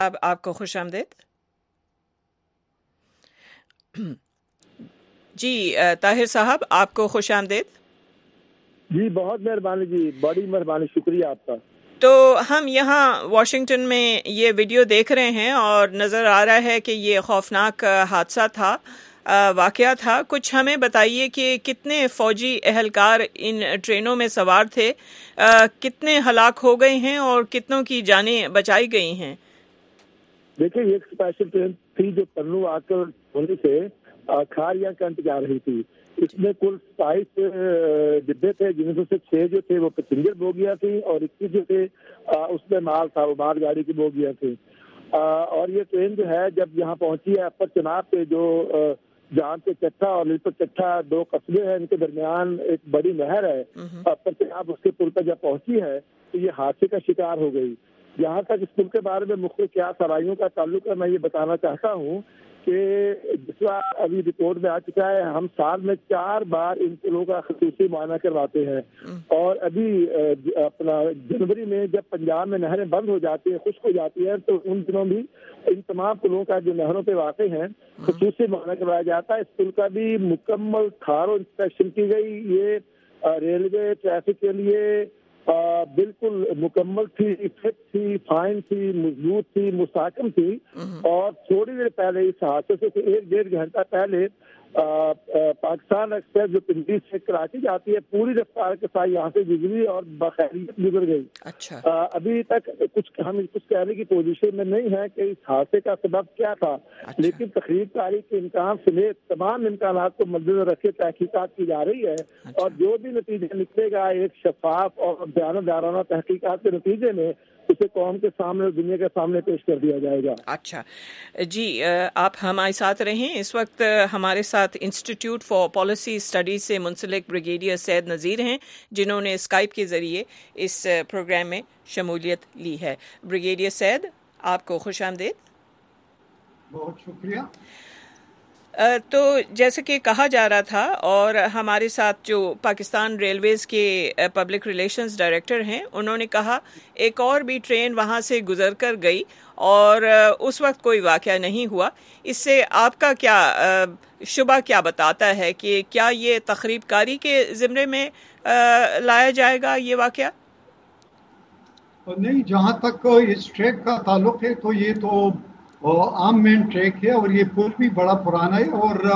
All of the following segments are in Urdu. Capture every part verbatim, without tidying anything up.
اب آپ کو خوش آمدید. جی طاہر صاحب آپ کو خوش آمدید. جی بہت مہربانی جی، بڑی مہربانی، شکریہ آپ کا. تو ہم یہاں واشنگٹن میں یہ ویڈیو دیکھ رہے ہیں اور نظر آ رہا ہے کہ یہ خوفناک حادثہ تھا، واقعہ تھا. کچھ ہمیں بتائیے کہ کتنے فوجی اہلکار ان ٹرینوں میں سوار تھے، کتنے ہلاک ہو گئے ہیں اور کتنوں کی جانیں بچائی گئی ہیں؟ دیکھیں یہ ایک اسپیشل ٹرین تھی جو پنو آ کر دھونی سے کھاریا کنٹ جا رہی تھی. اس میں کل ستائیس ڈبے تھے، جن میں سے چھ جو تھے وہ پیسنجر بوگیاں تھیں اور اکیس جو تھے اس میں مال تھا، وہ مال گاڑی کی بوگیاں تھیں. اور یہ ٹرین جو ہے جب یہاں پہنچی ہے اپر چناب پہ، جو جان کے چٹھا اور للپت چٹھا دو قصبے ہیں، ان کے درمیان ایک بڑی نہر ہے. اپر چناب اس کے پل پہ جب پہنچی ہے تو یہ حادثے کا شکار ہو گئی. یہاں تک اس پل کے بارے میں مختلف کیا سرائیوں کا تعلق ہے، میں یہ بتانا چاہتا ہوں کہ جس طرح ابھی رپورٹ میں آ چکا ہے، ہم سال میں چار بار ان پلوں کا خصوصی معائنہ کرواتے ہیں. اور ابھی اپنا جنوری میں جب پنجاب میں نہریں بند ہو جاتی ہیں، خشک ہو جاتی ہیں، تو ان دنوں بھی ان تمام پلوں کا جو نہروں پہ واقع ہیں خصوصی معائنہ کروایا جاتا ہے. اس پل کا بھی مکمل تھارو انسپیکشن کی گئی. یہ ریلوے ٹریفک کے لیے بالکل مکمل تھی، فٹ تھی، فائن تھی، مضبوط تھی، مستحکم تھی. اور تھوڑی دیر پہلے اس حادثے سے ایک ڈیڑھ گھنٹہ پہلے پاکستان ایکسپریس جو پنڈی سے کراچی جاتی ہے پوری رفتار کے ساتھ یہاں سے گزری اور بخیریت گزر گئی. اچھا. ابھی تک کچھ ہم کچھ کہنے کی پوزیشن میں نہیں ہے کہ اس حادثے کا سبب کیا تھا، لیکن تقریب کاری کے امکان سمیت تمام امکانات کو مدنظر رکھے تحقیقات کی جا رہی ہے. اور جو بھی نتیجہ نکلے گا ایک شفاف اور دیانتدارانہ تحقیقات کے نتیجے میں اسے قوم کے سامنے اور دنیا کے سامنے پیش کر دیا جائے گا. اچھا جی، آپ ہمارے ساتھ رہیں. اس وقت ہمارے ساتھ انسٹیٹیوٹ فار پالیسی اسٹڈیز سے منسلک بریگیڈیئر سید نذیر ہیں، جنہوں نے اسکائپ کے ذریعے اس پروگرام میں شمولیت لی ہے. بریگیڈیئر سید آپ کو خوش آمدید. بہت شکریہ. تو جیسے کہ کہا جا رہا تھا، اور ہمارے ساتھ جو پاکستان ریلویز کے پبلک ریلیشنز ڈائریکٹر ہیں انہوں نے کہا ایک اور بھی ٹرین وہاں سے گزر کر گئی اور اس وقت کوئی واقعہ نہیں ہوا. اس سے آپ کا کیا شبہ کیا بتاتا ہے کہ کیا یہ تخریب کاری کے زمرے میں لایا جائے گا یہ واقعہ؟ نہیں، جہاں تک اس ٹریک کا تعلق ہے تو یہ تو عام مین ٹریک ہے اور یہ پل بھی بڑا پرانا ہے.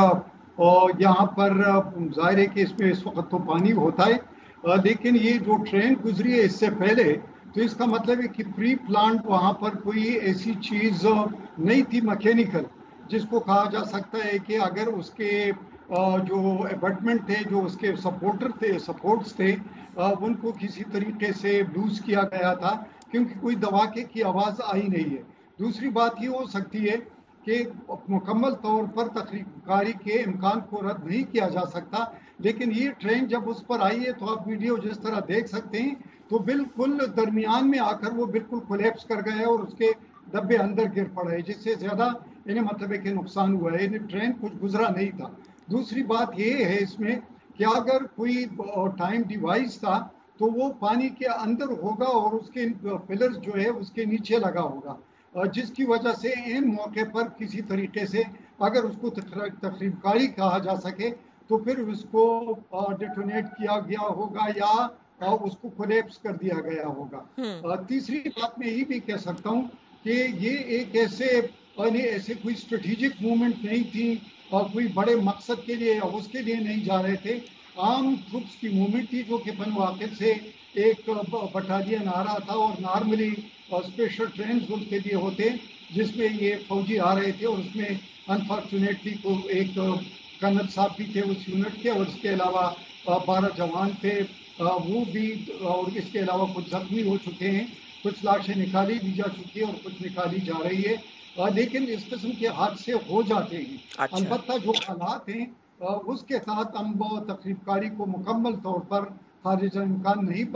اور یہاں پر ظاہر ہے کہ اس میں اس وقت تو پانی ہوتا ہے، لیکن یہ جو ٹرین گزری ہے اس سے پہلے، تو اس کا مطلب ہے کہ پری پلانٹ وہاں پر کوئی ایسی چیز نہیں تھی میکینیکل جس کو کہا جا سکتا ہے کہ اگر اس کے جو ایبٹمنٹ تھے، جو اس کے سپورٹر تھے سپورٹس تھے، ان کو کسی طریقے سے لوز کیا گیا تھا، کیونکہ کوئی دھماکے کی آواز آئی نہیں ہے. دوسری بات یہ ہو سکتی ہے کہ مکمل طور پر تخریب کاری کے امکان کو رد نہیں کیا جا سکتا، لیکن یہ ٹرین جب اس پر آئی ہے تو آپ ویڈیو جس طرح دیکھ سکتے ہیں تو بالکل درمیان میں آ کر وہ بالکل کولیپس کر گئے اور اس کے ڈبے اندر گر پڑے، جس سے زیادہ انہیں مطلب ہے کہ نقصان ہوا ہے. انہیں ٹرین کچھ گزرا نہیں تھا. دوسری بات یہ ہے اس میں کہ اگر کوئی ٹائم ڈیوائس تھا تو وہ پانی کے اندر ہوگا اور اس کے پلرز جو ہے اس کے نیچے لگا ہوگا، جس کی وجہ سے ان موقع پر کسی طریقے سے اگر اس کو تخریب کاری کہا جا سکے تو پھر اس کو ڈیٹونیٹ کیا گیا ہوگا یا اس کو کولیپس کر دیا گیا ہوگا. تیسری بات میں یہ بھی کہہ سکتا ہوں کہ یہ ایک ایسے ایسے کوئی اسٹریٹجک موومنٹ نہیں تھی اور کوئی بڑے مقصد کے لیے اس کے لیے نہیں جا رہے تھے. عام ٹروپس کی موومنٹ تھی جو کہ بن واقع سے ایک بٹالین آ رہا تھا، اور نارملی اسپیشل ٹرینز ان کے لیے ہوتے جس میں یہ فوجی آ رہے تھے، اور اس میں انفارچونیٹلی کو ایک کنر صاحب بھی تھے اس یونٹ کے، اور اس کے علاوہ بارہ جوان تھے وہ بھی، اور اس کے علاوہ کچھ زخمی ہو چکے ہیں. کچھ لاشیں نکالی بھی جا چکی ہے اور کچھ نکالی جا رہی ہے. لیکن اس قسم کے حادثے ہو جاتے ہیں. البتہ جو حالات ہیں اس کے تحت ہم تخریب کاری کو مکمل طور پر خارج امکان نہیں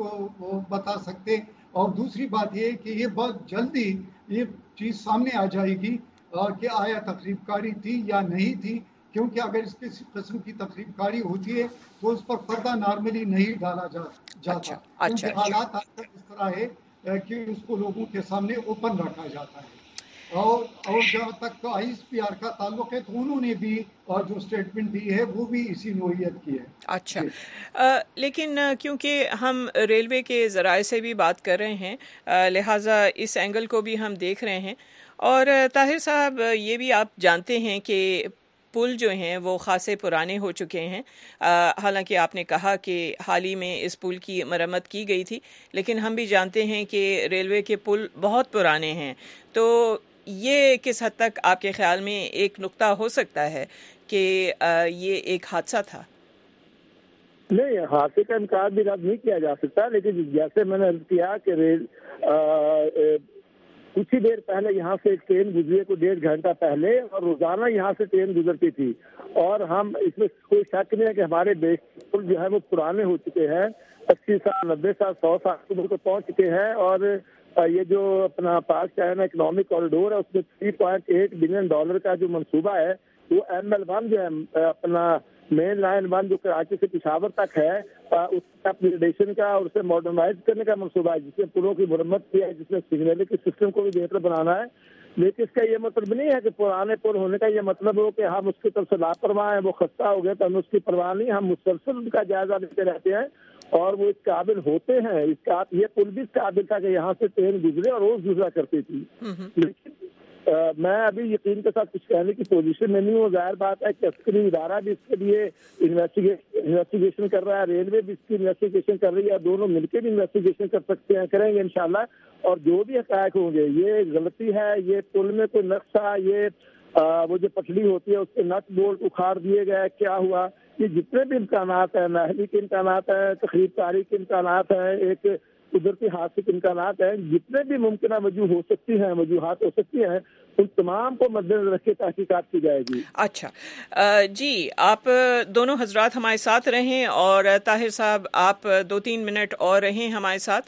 بتا سکتے. اور دوسری بات یہ کہ یہ بہت جلدی یہ چیز سامنے آ جائے گی کہ آیا تخریب کاری تھی یا نہیں تھی، کیونکہ اگر اس کسی قسم کی تخریب کاری ہوتی ہے تو اس پر پردہ نارملی نہیں ڈالا جاتا، کیونکہ حالات اس طرح ہے کہ اس کو لوگوں کے سامنے اوپن رکھا جاتا ہے. اور اور جہاں تک آئی ایس پی آر کا تعلق ہے تو انہوں نے بھی جو اسٹیٹمنٹ دی ہے وہ بھی اسی نوعیت کی ہے. اچھا لیکن کیونکہ ہم ریلوے کے ذرائع سے بھی بات کر رہے ہیں لہٰذا اس اینگل کو بھی ہم دیکھ رہے ہیں. اور طاہر صاحب یہ بھی آپ جانتے ہیں کہ پل جو ہیں وہ خاصے پرانے ہو چکے ہیں. حالانکہ آپ نے کہا کہ حال ہی میں اس پل کی مرمت کی گئی تھی، لیکن ہم بھی جانتے ہیں کہ ریلوے کے پل بہت پرانے ہیں. تو یہ کس حد تک آپ کے خیال میں ایک نقطہ ہو سکتا ہے کہ یہ ایک حادثہ تھا؟ نہیں، حادثے کا امکان بھی رد نہیں کیا جا سکتا، لیکن جیسے میں نے عرض کیا کہ ریل کچھ ہی دیر پہلے یہاں سے ایک ٹرین گزری کو ڈیڑھ گھنٹہ پہلے، اور روزانہ یہاں سے ٹرین گزرتی تھی. اور ہم اس میں کوئی شک نہیں ہے کہ ہمارے دیش پل جو ہے وہ پرانے ہو چکے ہیں، اسی سال نبے سال سو سال کو پہنچ چکے ہیں. اور یہ جو اپنا پاک چائنا اکنامک کوریڈور ہے اس میں three point eight billion dollar کا جو منصوبہ ہے وہ ایم ایل ون جو ہے اپنا مین لائن ون جو کراچی سے پشاور تک ہے اس کا اپگریڈیشن کا اور اسے ماڈرنائز کرنے کا منصوبہ ہے، جس میں پلوں کی مرمت کی ہے، جس میں سگنلنگ کے سسٹم کو بھی بہتر بنانا ہے. لیکن اس کا یہ مطلب نہیں ہے کہ پرانے پل ہونے کا یہ مطلب ہو کہ ہم اس کی طرف سے لاپرواہ ہیں، وہ خستہ ہو گئے تو ہم اس کی پرواہ نہیں. ہم مسلسل ان کا جائزہ لیتے رہتے ہیں اور وہ اس قابل ہوتے ہیں. اس کا یہ پل بھی اس قابل تھا کہ یہاں سے ٹرین گزرے اور روز گزرا کرتی تھی. لیکن میں ابھی یقین کے ساتھ کچھ کہنے کی پوزیشن میں نہیں ہوں. ظاہر بات ہے کہ عسکری ادارہ بھی اس کے لیے انویسٹیگیشن کر رہا ہے، ریلوے بھی اس کی انویسٹیگیشن کر رہی ہے، دونوں مل کے بھی انویسٹیگیشن کر سکتے ہیں، کریں گے انشاءاللہ. اور جو بھی حقائق ہوں گے، یہ غلطی ہے، یہ پل میں کوئی نقص تھا، یہ وہ جو پٹڑی ہوتی ہے اس کے نٹ بولٹ اکھاڑ دیے گئے، کیا ہوا، یہ جتنے بھی امکانات ہیں، نااہلی کے امکانات ہیں، تخریب کاری کے امکانات ہیں، ایک قدرتی حادثے کے امکانات ہیں، جتنے بھی ممکنہ وجوہ ہو سکتی ہیں، وجوہات ہو سکتی ہیں، ان تمام کو مد نظر رکھ کے تحقیقات کی جائے گی. اچھا جی، آپ دونوں حضرات ہمارے ساتھ رہیں، اور طاہر صاحب آپ دو تین منٹ اور رہیں ہمارے ساتھ،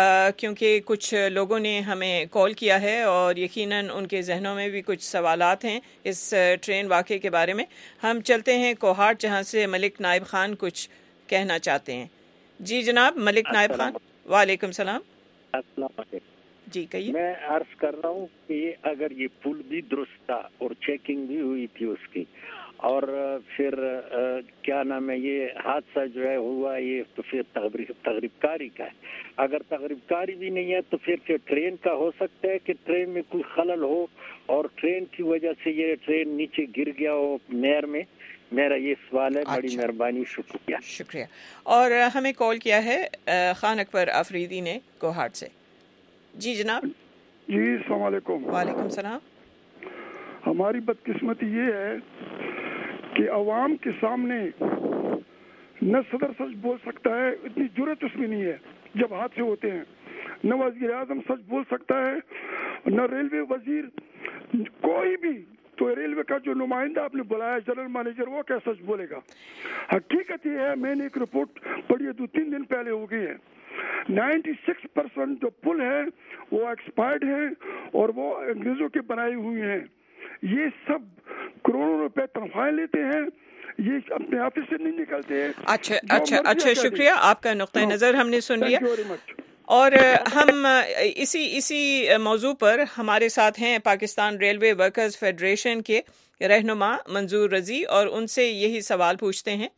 کیونکہ کچھ لوگوں نے ہمیں کال کیا ہے اور یقیناً ان کے ذہنوں میں بھی کچھ سوالات ہیں اس ٹرین واقعے کے بارے میں. ہم چلتے ہیں کوہاٹ، جہاں سے ملک نائب خان کچھ کہنا چاہتے ہیں. جی جناب ملک نائب خان. وعلیکم السلام. السلام علیکم. جی کہیے. میں عرض کر رہا ہوں کہ اگر یہ پل بھی درست تھا اور چیکنگ بھی ہوئی تھی اس کی، اور پھر کیا نام ہے یہ حادثہ جو ہے ہوا، یہ تو پھر تغریب کاری کا ہے. اگر تغریب کاری بھی نہیں ہے تو پھر پھر ٹرین کا ہو سکتا ہے کہ ٹرین میں کوئی خلل ہو اور ٹرین کی وجہ سے یہ ٹرین نیچے گر گیا ہو نہر میں. میرا یہ سوال ہے. بڑی مہربانی، شکریہ. شکریہ. اور ہمیں کال کیا ہے خان اکبر آفریدی نے کوہاٹ سے. جی جناب. جی السلام علیکم. وعلیکم السلام. ہماری بدقسمتی یہ ہے کہ عوام کے سامنے نہ صدر سچ بول سکتا ہے، اتنی جرأت اس میں نہیں ہے جب حادثے ہوتے ہیں، نہ وزیر اعظم سچ بول سکتا ہے، نہ ریلوے وزیر، کوئی بھی. تو ریلوے کا جو نمائندہ آپ نے بلایا جنرل مینیجر، وہ کیا سچ بولے گا؟ حقیقت یہ ہے، میں نے ایک رپورٹ پڑھی ہے دو تین دن پہلے ہو گئی ہے، نائنٹی سکس پرسینٹ جو پل ہے وہ ایکسپائرڈ ہیں اور وہ انگریزوں کے بنائی ہوئی ہیں. یہ سب کروڑوں روپے تنخواہیں لیتے ہیں، یہ اپنے آفس سے نہیں نکلتے ہیں. اچھا اچھا اچھا شکریہ، آپ کا نقطۂ نظر ہم نے سن لیا. اور ہم اسی اسی موضوع پر ہمارے ساتھ ہیں پاکستان ریلوے ورکرز فیڈریشن کے رہنما منظور رضی، اور ان سے یہی سوال پوچھتے ہیں.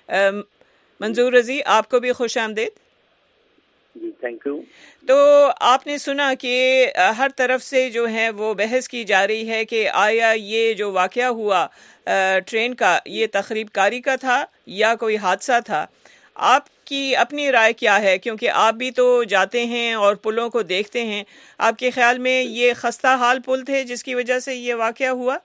منظور رضی، آپ کو بھی خوش آمدید. جی تھینک یو. تو آپ نے سنا کہ ہر طرف سے جو ہے وہ بحث کی جا رہی ہے کہ آیا یہ جو واقعہ ہوا ٹرین کا یہ تخریب کاری کا تھا یا کوئی حادثہ تھا. آپ کی اپنی رائے کیا ہے؟ کیونکہ آپ بھی تو جاتے ہیں اور پلوں کو دیکھتے ہیں. آپ کے خیال میں یہ خستہ حال پل تھے جس کی وجہ سے یہ واقعہ ہوا؟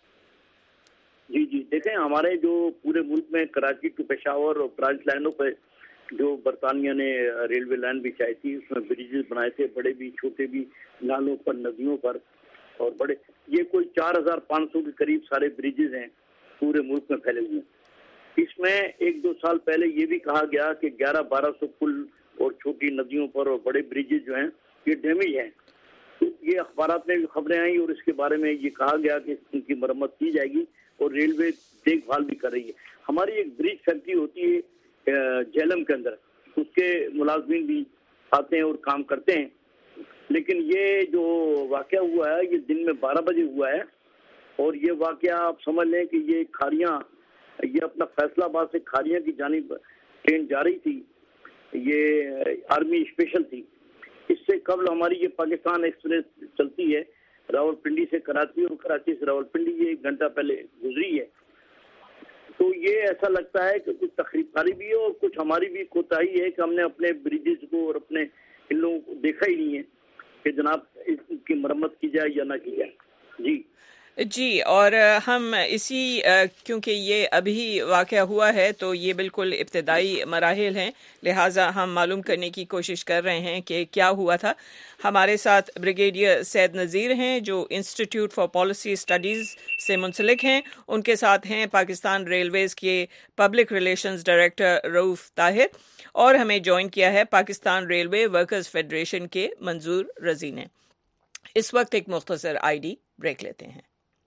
جی جی دیکھیں، ہمارے جو پورے ملک میں کراچی ٹو پشاور اور برانچ لائنوں پہ جو برطانیہ نے ریلوے لائن بچھائی تھی، اس میں بریجز بنائے تھے، بڑے بھی چھوٹے بھی، نالوں پر، ندیوں پر، اور بڑے یہ کوئی چار ہزار پانچ سو کے قریب سارے بریجز ہیں پورے ملک میں پھیلے ہوئے. اس میں ایک دو سال پہلے یہ بھی کہا گیا کہ گیارہ بارہ سو پل اور چھوٹی ندیوں پر اور بڑے بریجز جو ہیں یہ ڈیمیج ہیں. یہ اخبارات میں بھی خبریں آئیں اور اس کے بارے میں یہ کہا گیا کہ ان کی مرمت کی جائے گی اور ریلوے دیکھ بھال بھی کر رہی ہے. ہماری ایک بریج فیکٹری ہوتی ہے جہلم کے اندر، اس کے ملازمین بھی آتے ہیں اور کام کرتے ہیں. لیکن یہ جو واقعہ ہوا ہے یہ دن میں بارہ بجے ہوا ہے، اور یہ واقعہ آپ سمجھ لیں کہ یہ کھاریاں، یہ اپنا فیصلہ آباد سے کھاریاں کی جانب ٹرین جا رہی تھی، یہ آرمی اسپیشل تھی. اس سے قبل ہماری یہ پاکستان ایکسپریس چلتی ہے راول پنڈی سے کراچی، اور کراچی سے راول پنڈی یہ ایک گھنٹہ پہلے گزری ہے. تو یہ ایسا لگتا ہے کہ کچھ تخریب کاری بھی ہے اور کچھ ہماری بھی کوتاہی ہے کہ ہم نے اپنے بریجز کو اور اپنے ان لوگوں کو دیکھا ہی نہیں ہے کہ جناب اس کی مرمت کی جائے یا نہ کی جائے. جی جی، اور ہم اسی کیونکہ یہ ابھی واقعہ ہوا ہے تو یہ بالکل ابتدائی مراحل ہیں، لہٰذا ہم معلوم کرنے کی کوشش کر رہے ہیں کہ کیا ہوا تھا. ہمارے ساتھ بریگیڈیئر سید نذیر ہیں جو انسٹیٹیوٹ فار پالیسی اسٹڈیز سے منسلک ہیں، ان کے ساتھ ہیں پاکستان ریلویز کے public relations director Rauf Tahir, اور ہمیں جوائن کیا ہے پاکستان ریلوے ورکرز فیڈریشن کے منظور رضی نے. اس وقت ایک مختصر آئی ڈی بریک لیتے ہیں.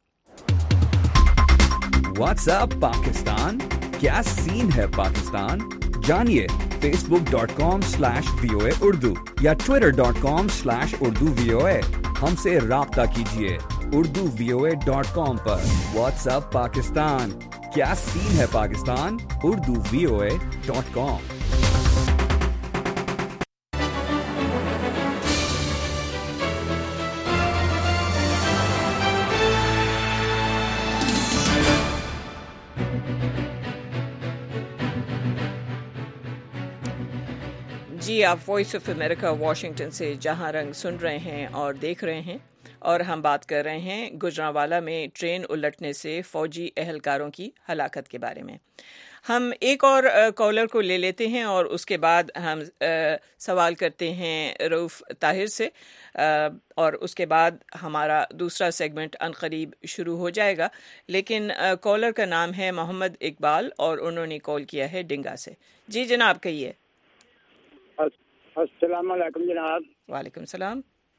واٹس اپ پاکستان، کیا سین ہے پاکستان؟ جانیے Facebook dot com slash V O A Urdu یا Twitter dot com slash Urdu V O A. ہم سے رابطہ کیجیے Urdu V O A dot com پر. واٹس اپ پاکستان، کیا سین ہے Pakistan? Urdu V O A dot com. جی، آپ وائس آف امریکہ واشنگٹن سے جہاں رنگ سن رہے ہیں اور دیکھ رہے ہیں، اور ہم بات کر رہے ہیں گجرانوالہ میں ٹرین الٹنے سے فوجی اہلکاروں کی ہلاکت کے بارے میں. ہم ایک اور کالر کو لے لیتے ہیں اور اس کے بعد ہم سوال کرتے ہیں رؤوف طاہر سے، اور اس کے بعد ہمارا دوسرا سیگمنٹ عنقریب شروع ہو جائے گا. لیکن کالر کا نام ہے محمد اقبال اور انہوں نے کال کیا ہے ڈنگا سے. جی جناب کہیے. السلام علیکم جناب. وعلیکم السلام.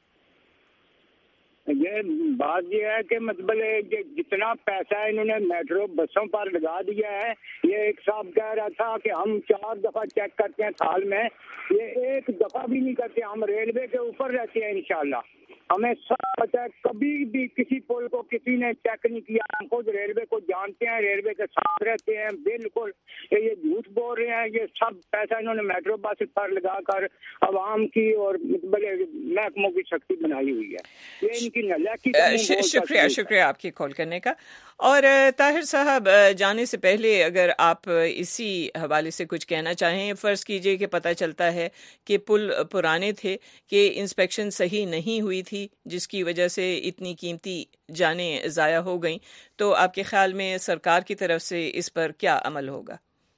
یہ بات یہ ہے کہ مطلب جتنا پیسہ انہوں نے میٹرو بسوں پر لگا دیا ہے، یہ ایک صاحب کہہ رہا تھا کہ ہم چار دفعہ چیک کرتے ہیں سال میں، یہ ایک دفعہ بھی نہیں کرتے. ہم ریلوے کے اوپر رہتے ہیں انشاءاللہ، ہمیں سب پتہ ہے کبھی بھی کسی پول کو کسی نے چیک نہیں کیا. ہم خود ریلوے کو جانتے ہیں، ریلوے کے ساتھ رہتے ہیں. بالکل یہ جھوٹ بول رہے ہیں. یہ سب پیسہ انہوں نے میٹرو بس پر لگا کر عوام کی اور محکموں کی سختی بنائی ہوئی ہے. یہ ان کی نلاکی. شکریہ شکریہ آپ کی کال کرنے کا. اور طاہر صاحب جانے سے پہلے اگر آپ اسی حوالے سے کچھ کہنا چاہیں. فرض کیجئے کہ پتہ چلتا ہے کہ پل پرانے تھے، کہ انسپیکشن صحیح نہیں ہوئی تھی جس کی وجہ سے اتنی قیمتی جانیں ضائع ہو گئیں، تو آپ کے خیال میں سرکار کی طرف سے اس پر کیا عمل ہوگا؟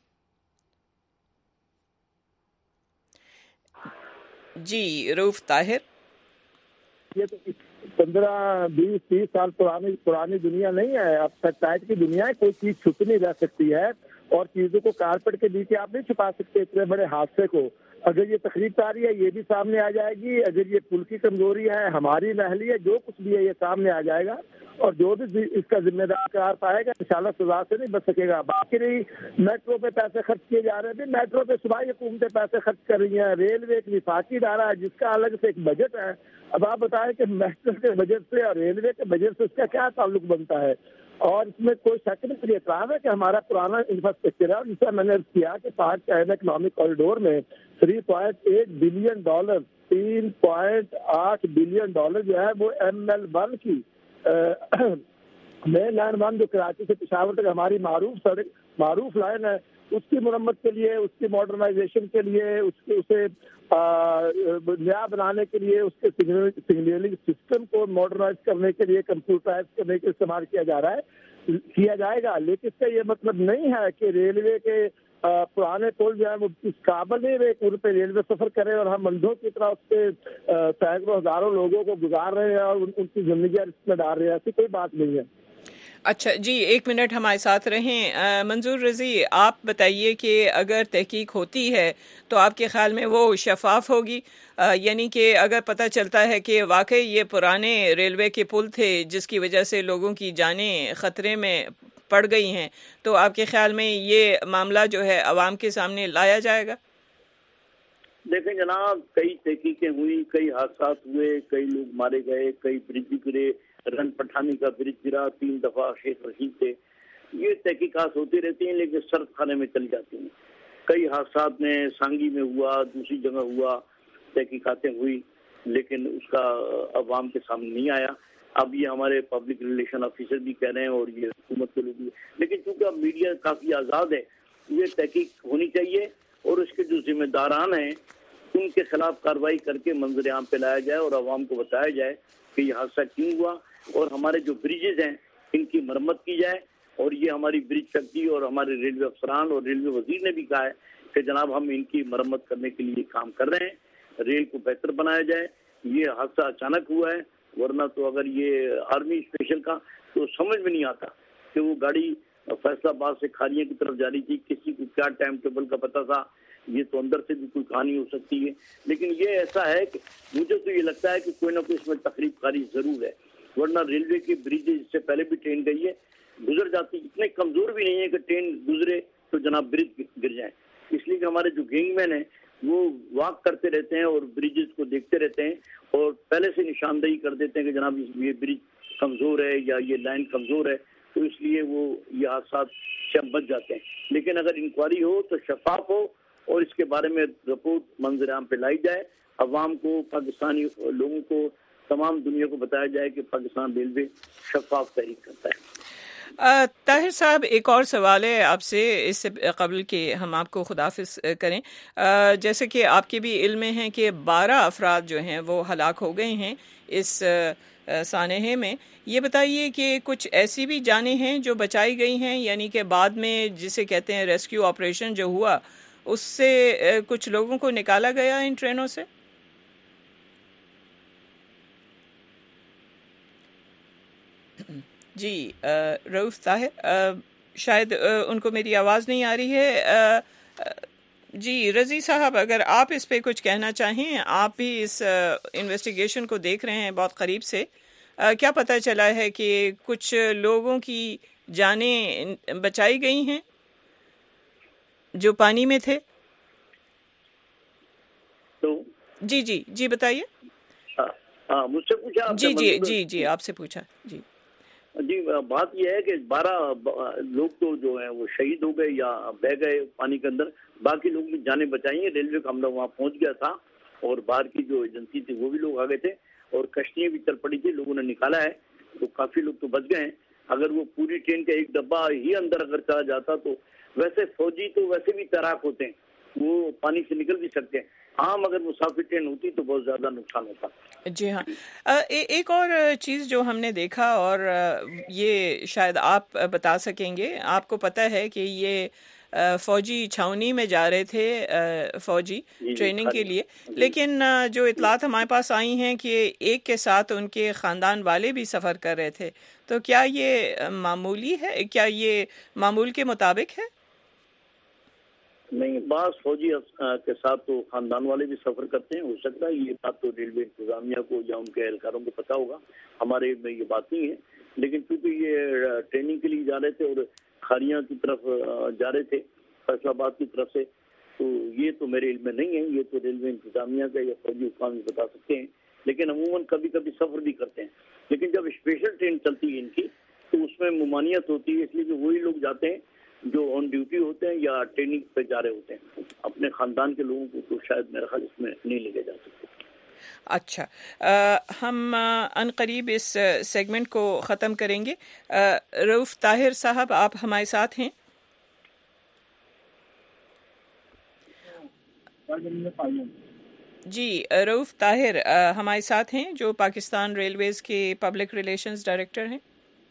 جی رؤوف طاہر. یہ تو پندرہ بیس تیس سال پرانی پرانی دنیا نہیں ہے، اب سیٹلائٹ کی دنیا ہے. کوئی چیز چھپ نہیں رہ سکتی ہے، اور چیزوں کو کارپیٹ کے نیچے آپ نہیں چھپا سکتے اتنے بڑے حادثے کو. اگر یہ تقریب کاری ہے یہ بھی سامنے آ جائے گی، اگر یہ پل کی کمزوری ہے، ہماری نااہلی ہے، جو کچھ بھی ہے یہ سامنے آ جائے گا، اور جو بھی اس کا ذمہ دار قرار پائے گا انشاءاللہ سزا سے نہیں بچ سکے گا. باقی رہی میٹرو پہ پیسے خرچ کیے جا رہے ہیں، میٹرو پہ صوبائی حکومتیں پیسے خرچ کر رہی ہیں. ریلوے ایک وفاقی ادارہ ہے جس کا الگ سے ایک بجٹ ہے. اب آپ بتائیں کہ میٹرو کے بجٹ سے اور ریلوے کے بجٹ سے اس کا کیا تعلق بنتا ہے؟ اور اس میں کوئی شک نہیں. مجھے اعتراض ہے کہ ہمارا پرانا انفراسٹرکچر ہے، جس سے میں نے کیا کہ پانچ چائنا اکنامک کاریڈور میں three point eight billion dollar تین پوائنٹ آٹھ بلین ڈالر جو ہے وہ ایم ایل ون کی مین لائن ون جو کراچی سے پشاور تک ہماری معروف سڑک معروف لائن ہے، اس کی مرمت کے لیے، اس کی ماڈرنائزیشن کے لیے، اس کے اسے نیا بنانے کے لیے، اس کے سگنلنگ سسٹم کو ماڈرنائز کرنے کے لیے، کمپیوٹرائز کرنے کے استعمال کیا جا رہا ہے، کیا جائے گا. لیکن اس کا یہ مطلب نہیں ہے کہ ریلوے کے پرانے پل جو ہے وہ اس قابل نہیں رہے کہ ان پہ ریلوے سفر کرے اور ہم اندھوں کی طرح اس پہ سینکڑوں ہزاروں لوگوں کو گزار رہے ہیں اور ان کی زندگیاں رسک میں ڈال رہے ہیں. ایسی کوئی بات نہیں ہے. اچھا جی، ایک منٹ ہمارے ساتھ رہیں. منظور رضی، آپ بتائیے کہ اگر تحقیق ہوتی ہے تو آپ کے خیال میں وہ شفاف ہوگی؟ یعنی کہ اگر پتہ چلتا ہے کہ واقعی یہ پرانے ریلوے کے پل تھے جس کی وجہ سے لوگوں کی جانیں خطرے میں پڑ گئی ہیں، تو آپ کے خیال میں یہ معاملہ جو ہے عوام کے سامنے لایا جائے گا؟ دیکھیں جناب، کئی تحقیقیں ہوئی، کئی حادثات ہوئے، کئی لوگ مارے گئے، کئی برج گرے، رن پٹھانی کا برج گرا، تین دفعہ شیخ رشید تھے. یہ تحقیقات ہوتی رہتی ہیں لیکن سرد خانے میں چلی جاتی ہیں. کئی حادثات میں سانگی میں ہوا، دوسری جگہ ہوا، تحقیقاتیں ہوئی لیکن اس کا عوام کے سامنے نہیں آیا. اب یہ ہمارے پبلک ریلیشن آفیسر بھی کہہ رہے ہیں اور یہ حکومت کے لوگ بھی، لیکن چونکہ اب میڈیا کافی آزاد ہے، یہ تحقیق ہونی چاہیے اور اس کے جو ذمہ داران ہیں ان کے خلاف کارروائی کر کے منظر عام پہ لایا جائے اور عوام کو بتایا جائے کہ یہ حادثہ کیوں ہوا، اور ہمارے جو بریجز ہیں ان کی مرمت کی جائے. اور یہ ہماری برج فیکٹری اور ہمارے ریلوے افسران اور ریلوے وزیر نے بھی کہا ہے کہ جناب ہم ان کی مرمت کرنے کے لیے کام کر رہے ہیں، ریل کو بہتر بنایا جائے. یہ حادثہ اچانک ہوا ہے، ورنہ تو اگر یہ آرمی اسپیشل کا تو سمجھ میں نہیں آتا کہ وہ گاڑی فیصلہ آباد سے کھاریاں کی طرف جا رہی تھی، کسی کو کیا ٹائم ٹیبل کا پتہ تھا. یہ تو اندر سے بھی کوئی کہانی ہو سکتی ہے، لیکن یہ ایسا ہے کہ مجھے تو یہ لگتا ہے کہ کوئی نہ کوئی اس میں تقریب کاری ضرور ہے، ورنہ ریلوے کے بریج جس سے پہلے بھی ٹرین گئی ہے گزر جاتی، اتنے کمزور بھی نہیں ہے کہ ٹرین گزرے تو جناب برج گر جائیں. اس لیے کہ ہمارے جو گینگ مین ہیں وہ واک کرتے رہتے ہیں اور بریجز کو دیکھتے رہتے ہیں اور پہلے سے نشاندہی کر دیتے ہیں کہ جناب یہ برج کمزور ہے یا یہ لائن کمزور ہے، تو اس لیے وہ یہ حادثات سے بچ جاتے ہیں. لیکن اگر انکوائری ہو تو شفاف ہو اور اس کے بارے میں رپورٹ منظر عام پہ لائی جائے، عوام کو، پاکستانی لوگوں کو، تمام دنیا کو بتایا جائے کہ پاکستان ریلوے شفاف تحریک کرتا ہے. طاہر صاحب، ایک اور سوال ہے آپ سے اس سے قبل کہ ہم آپ کو خداحافظ کریں. جیسے کہ آپ کے بھی علم میں ہیں کہ بارہ افراد جو ہیں وہ ہلاک ہو گئے ہیں اس سانحے میں. یہ بتائیے کہ کچھ ایسی بھی جانیں ہیں جو بچائی گئی ہیں، یعنی کہ بعد میں جسے کہتے ہیں ریسکیو آپریشن جو ہوا اس سے کچھ لوگوں کو نکالا گیا ان ٹرینوں سے؟ جی رؤوف طاہر، شاید ان کو میری آواز نہیں آ رہی ہے. جی رضی صاحب، اگر آپ اس پہ کچھ کہنا چاہیں، آپ بھی اس انویسٹیگیشن کو دیکھ رہے ہیں بہت قریب سے، کیا پتہ چلا ہے کہ کچھ لوگوں کی جانیں بچائی گئی ہیں جو پانی میں تھے؟ تو جی جی جی بتائیے. ہاں مجھ سے پوچھا؟ جی جی جی جی آپ سے پوچھا. جی جی بات یہ ہے کہ بارہ لوگ تو جو ہیں وہ شہید ہو گئے یا بہہ گئے پانی کے اندر، باقی لوگ بھی جانیں بچائی ہیں. ریلوے کا عملہ وہاں پہنچ گیا تھا اور باہر کی جو ایجنسی تھی وہ بھی لوگ آ گئے تھے اور کشتیاں بھی چل پڑی تھی، لوگوں نے نکالا ہے تو کافی لوگ تو بچ گئے ہیں. اگر وہ پوری ٹرین کا ایک ڈبہ ہی اندر اگر چلا جاتا تو ویسے فوجی تو ویسے بھی تیراک ہوتے ہیں، وہ پانی سے نکل بھی سکتے ہیں. ہاں مگر مسافر ٹرین ہوتی تو بہت زیادہ نقصان ہوتا. جی ہاں. ایک اور چیز جو ہم نے دیکھا اور یہ شاید آپ بتا سکیں گے، آپ کو پتہ ہے کہ یہ فوجی چھاؤنی میں جا رہے تھے فوجی ٹریننگ کے لیے، لیکن جو اطلاعات ہمارے پاس آئی ہیں کہ ایک کے ساتھ ان کے خاندان والے بھی سفر کر رہے تھے، تو کیا یہ معمولی ہے؟ کیا یہ معمول کے مطابق ہے؟ نہیں، بعض فوجی کے ساتھ تو خاندان والے بھی سفر کرتے ہیں. ہو سکتا ہے یہ بات تو ریلوے انتظامیہ کو یا ان کے اہلکاروں کو پتہ ہوگا، ہمارے میں یہ بات نہیں ہے. لیکن چونکہ یہ ٹریننگ کے لیے جا رہے تھے اور کھاریاں کی طرف جا رہے تھے فیصل آباد کی طرف سے، تو یہ تو میرے علم میں نہیں ہے. یہ تو ریلوے انتظامیہ کا یا فوجی حکام بتا سکتے ہیں. لیکن عموماً کبھی کبھی سفر بھی کرتے ہیں. لیکن جب اسپیشل ٹرین چلتی ہے ان کی تو اس میں ممانعت ہوتی ہے، اس لیے کہ وہی لوگ جاتے ہیں جو آن ڈیوٹی ہوتے ہیں یا ٹریننگ پہ جا رہے ہوتے ہیں. اپنے خاندان کے لوگوں کو تو شاید میرا خیال اس میں نہیں لے کے جا سکتے. اچھا، ہم ان قریب اس سیگمنٹ کو ختم کریں گے. رؤوف طاہر صاحب، آپ ہمارے ساتھ ہیں؟ جی رؤوف طاہر ہمارے ساتھ ہیں جو پاکستان ریلویز کے پبلک ریلیشنز ڈائریکٹر ہیں.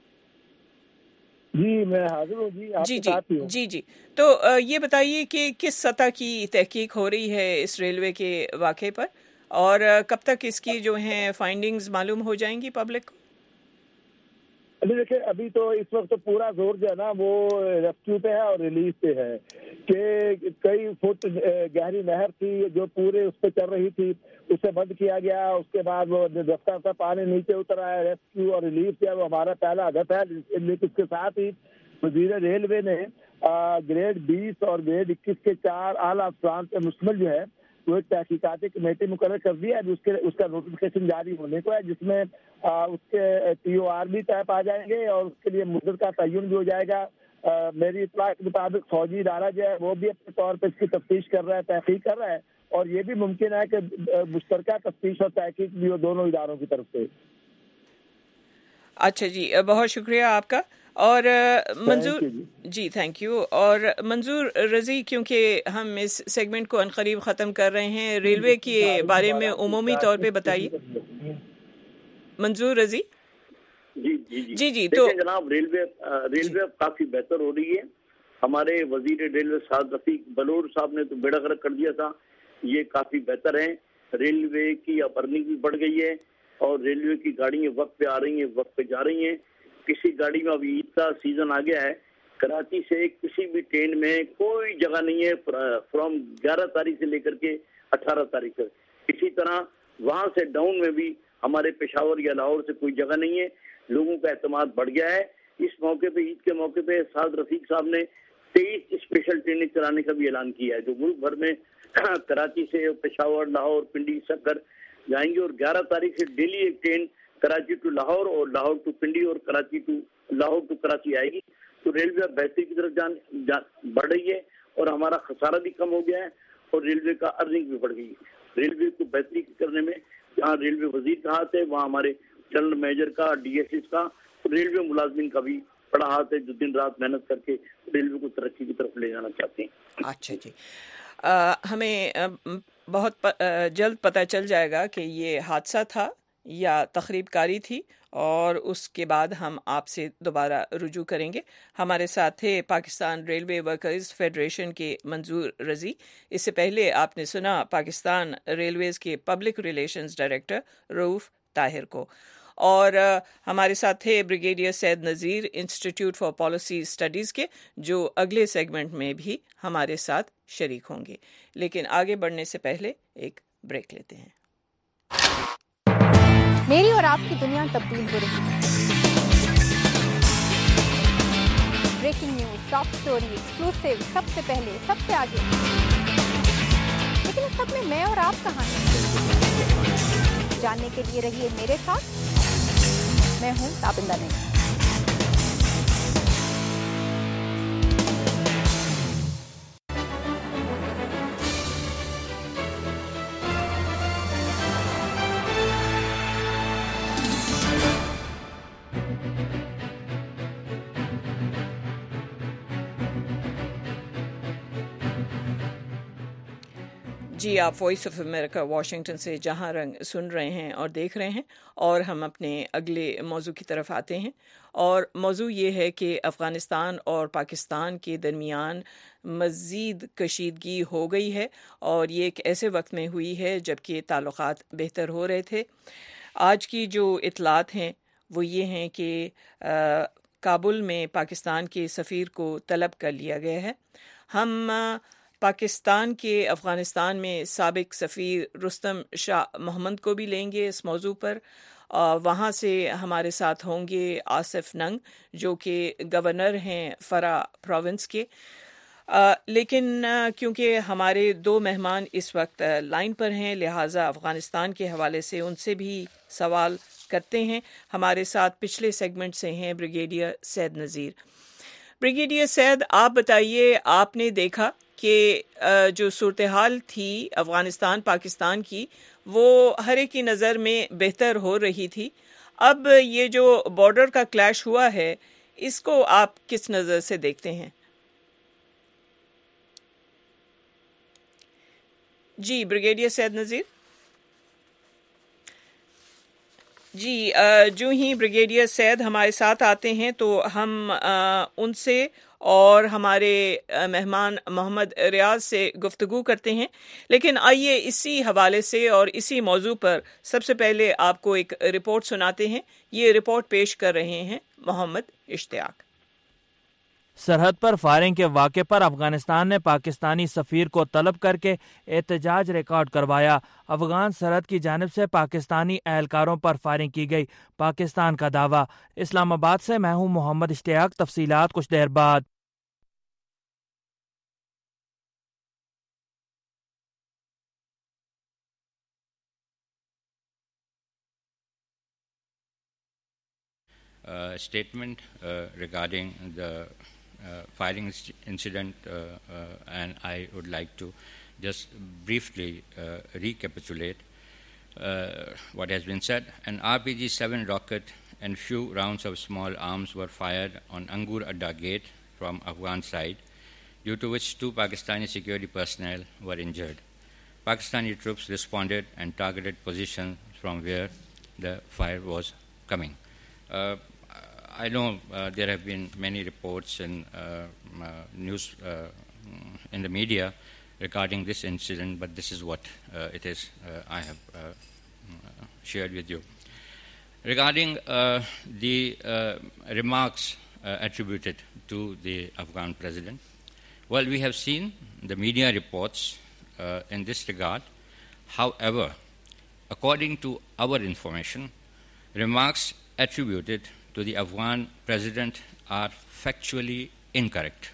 جی میں حاضر ہوں. جی آپ جی کے ساتھ ہی ہوں. جی جی تو یہ بتائیے کہ کس سطح کی تحقیق ہو رہی ہے اس ریلوے کے واقعے پر، اور کب تک اس کی جو ہیں فائنڈنگز معلوم ہو جائیں گی پبلک کو؟ ابھی دیکھیں، ابھی تو اس وقت تو پورا زور جو ہے نا وہ ریسکیو پہ ہے اور ریلیز پہ ہے کہ کئی فٹ گہری نہر تھی جو پورے اس پہ چل رہی تھی، اسے بند کیا گیا. اس کے بعد وہ رفتہ کا پانی نیچے اترا ہے. ریسکیو اور ریلیز کیا وہ ہمارا پہلا ہدف ہے. لیکن اس کے ساتھ ہی وزیر ریلوے نے گریڈ بیس اور گریڈ اکیس کے چار اعلیٰ افسران پہ مشتمل جو ہے وہ ایک تحقیقاتی کمیٹی مقرر کر دی ہے, ابھی اس کے اس کا نوٹیفکیشن جاری ہونے کو ہے, جس میں اس کے ٹی او آر بھی طے پا جائیں گے اور اس کے لیے مدت کا تعین بھی ہو جائے گا. میری اطلاع کے مطابق فوجی ادارہ جو ہے وہ بھی اپنے طور پہ اس کی تفتیش کر رہا ہے, تحقیق کر رہا ہے, اور یہ بھی ممکن ہے کہ مشترکہ تفتیش اور تحقیق بھی ہو دونوں اداروں کی طرف سے. اچھا جی, بہت شکریہ آپ کا. اور منظور جی تھینک یو. اور منظور رضی, کیونکہ ہم اس سیگمنٹ کو عنقریب ختم کر رہے ہیں, ریلوے کے بارے میں عمومی طور پہ بتائیے. منظور رضی. جی جی جی جی تو جناب, ریلوے ریلوے کافی بہتر ہو رہی ہے. ہمارے وزیر ریلوے سعد رفیق بلور صاحب نے تو بیڑا غرق کر دیا تھا, یہ کافی بہتر ہیں. ریلوے کی اب ارننگ بھی بڑھ گئی ہے اور ریلوے کی گاڑیاں وقت پہ آ رہی ہیں, وقت پہ جا رہی ہیں. کسی گاڑی میں ابھی عید کا سیزن آ گیا ہے, کراچی سے کسی بھی ٹرین میں کوئی جگہ نہیں ہے فرام گیارہ تاریخ سے لے کر کے اٹھارہ تاریخ تک. اسی طرح وہاں سے ڈاؤن میں بھی ہمارے پشاور یا لاہور سے کوئی جگہ نہیں ہے. لوگوں کا اعتماد بڑھ گیا ہے. اس موقع پہ, عید کے موقع پہ, سعد رفیق صاحب نے تیئیس اسپیشل ٹرینیں چلانے کا بھی اعلان کیا ہے, جو ملک بھر میں کراچی سے پشاور, لاہور, پنڈی, سکر جائیں گے. اور گیارہ تاریخ سے ڈیلی ایک ٹرین کراچی ٹو لاہور اور لاہور ٹو پنڈی اور کراچی ٹو لاہور ٹو کراچی آئے گی. تو ریلوے بہتری کی طرف جان, جان بڑھ رہی ہے اور ہمارا خسارہ بھی کم ہو گیا ہے اور ریلوے کا ارننگ بھی بڑھ گئی ہے. ریلوے کو بہتری کرنے میں جہاں ریلوے وزیر کا ہاتھ ہے, وہاں ہمارے جنرل مینیجر کا, ڈی ایس ایس کا, ریلوے ملازمین کا بھی بڑا ہاتھ ہے, جو دن رات محنت کر کے ریلوے کو ترقی کی طرف لے جانا چاہتے ہیں. اچھا جی, آ, ہمیں آ, بہت پ, آ, جلد پتہ چل جائے گا کہ یہ حادثہ تھا یا تخریب کاری تھی, اور اس کے بعد ہم آپ سے دوبارہ رجوع کریں گے. ہمارے ساتھ تھے پاکستان ریلوے ورکرز فیڈریشن کے منظور رضی. اس سے پہلے آپ نے سنا پاکستان ریلویز کے public relations director Rauf Tahir کو. اور ہمارے ساتھ تھے brigadier Syed Nazir institute for policy studies کے, جو اگلے سیگمنٹ میں بھی ہمارے ساتھ شریک ہوں گے. لیکن آگے بڑھنے سے پہلے ایک بریک لیتے ہیں. میری اور آپ کی دنیا تبدیل ہو رہی ہے. Breaking news, top story, exclusive, سب سے پہلے, سب سے آگے. لیکن اس سب میں میں اور آپ کہاں ہیں؟ جاننے کے لیے رہیے میرے ساتھ. میں ہوں تابندہ نہیں. جی, آپ وائس آف امریکہ واشنگٹن سے جہاں رنگ سن رہے ہیں اور دیکھ رہے ہیں, اور ہم اپنے اگلے موضوع کی طرف آتے ہیں. اور موضوع یہ ہے کہ افغانستان اور پاکستان کے درمیان مزید کشیدگی ہو گئی ہے, اور یہ ایک ایسے وقت میں ہوئی ہے جب کہ تعلقات بہتر ہو رہے تھے. آج کی جو اطلاعات ہیں وہ یہ ہیں کہ کابل میں پاکستان کے سفیر کو طلب کر لیا گیا ہے. ہم پاکستان کے افغانستان میں سابق سفیر رستم شاہ محمد کو بھی لیں گے اس موضوع پر. وہاں سے ہمارے ساتھ ہوں گے آصف ننگ, جو کہ گورنر ہیں فرا پروونس کے. لیکن کیونکہ ہمارے دو مہمان اس وقت لائن پر ہیں, لہٰذا افغانستان کے حوالے سے ان سے بھی سوال کرتے ہیں. ہمارے ساتھ پچھلے سیگمنٹ سے ہیں بریگیڈیئر سید نذیر. بریگیڈیئر سید, آپ بتائیے, آپ نے دیکھا کہ جو صورتحال تھی افغانستان پاکستان کی وہ ہر ایک کی نظر میں بہتر ہو رہی تھی. اب یہ جو بارڈر کا کلیش ہوا ہے, اس کو آپ کس نظر سے دیکھتے ہیں؟ جی بریگیڈیئر سید نذیر. جی, جو ہی بریگیڈیئر سید ہمارے ساتھ آتے ہیں تو ہم ان سے اور ہمارے مہمان محمد ریاض سے گفتگو کرتے ہیں. لیکن آئیے اسی حوالے سے اور اسی موضوع پر سب سے پہلے آپ کو ایک رپورٹ سناتے ہیں. یہ رپورٹ پیش کر رہے ہیں محمد اشتیاق. سرحد پر فائرنگ کے واقعے پر افغانستان نے پاکستانی سفیر کو طلب کر کے احتجاج ریکارڈ کروایا. افغان سرحد کی جانب سے پاکستانی اہلکاروں پر فائرنگ کی گئی, پاکستان کا دعویٰ. اسلام آباد سے میں ہوں محمد اشتیاق. تفصیلات کچھ دیر بعد. uh, statement uh, regarding the uh, firing incident, uh, uh, and I would like to just briefly uh, recapitulate uh, what has been said. An R P G seven rocket and few rounds of small arms were fired on Angur Adda Gate from Afghan side, due to which two Pakistani security personnel were injured. Pakistani troops responded and targeted positions from where the fire was coming. Uh, I know uh, there have been many reports in uh, uh, news uh, in the media regarding this incident, but this is what uh, it is uh, I have uh, shared with you. Regarding uh, the uh, remarks uh, attributed to the Afghan president, well, we have seen the media reports uh, in this regard. However, according to our information, remarks attributed to the Afghan president are factually incorrect.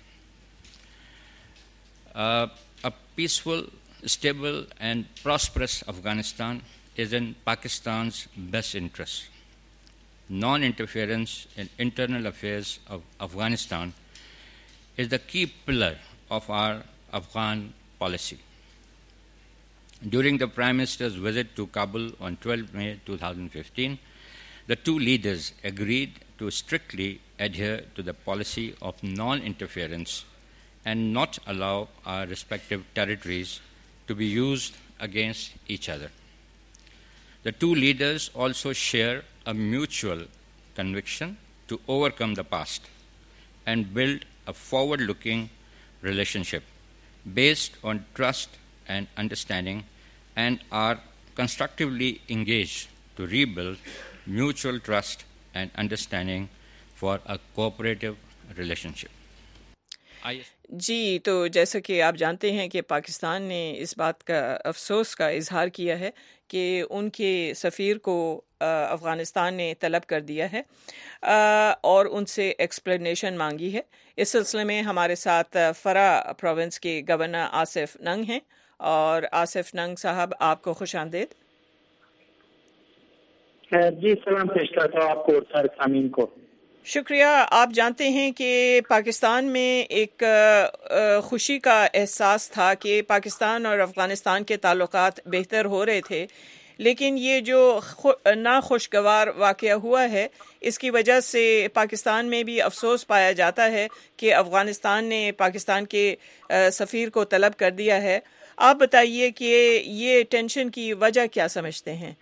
Uh, a peaceful, stable, and prosperous Afghanistan is in Pakistan's best interest. Non-interference in internal affairs of Afghanistan is the key pillar of our Afghan policy. During the Prime Minister's visit to Kabul on twelfth May two thousand fifteen, the two leaders agreed to strictly adhere to the policy of non-interference and not allow our respective territories to be used against each other. The two leaders also share a mutual conviction to overcome the past and build a forward-looking relationship based on trust and understanding, and are constructively engaged to rebuild mutual trust and understanding for a cooperative relationship. जी, तो जैसा कि आप जानते हैं कि पाकिस्तान ने इस बात का अफसोस का इजहार किया है कि उनके सफ़ीर को अफ़गानिस्तान ने तलब कर दिया है और उनसे एक्सप्लेनेशन मांगी है। इस सिलसिले में हमारे साथ फरा प्रोविंस के गवर्नर आसिफ नंग हैं, और आसिफ नंग साहब, आपको खुशामदीद। जी सलाम पेश करता हूँ आपको और सारे सामीन को। शुक्रिया। आप जानते हैं कि पाकिस्तान में एक खुशी का एहसास था कि पाकिस्तान और अफ़गानिस्तान के ताल्लुकात बेहतर हो रहे थे, लेकिन ये जो नाखुशगवार वाक़या हुआ है, इसकी वजह से पाकिस्तान में भी अफसोस पाया जाता है कि अफ़गानिस्तान ने पाकिस्तान के सफ़ीर को तलब कर दिया है। आप बताइए कि ये टेंशन की वजह क्या समझते हैं?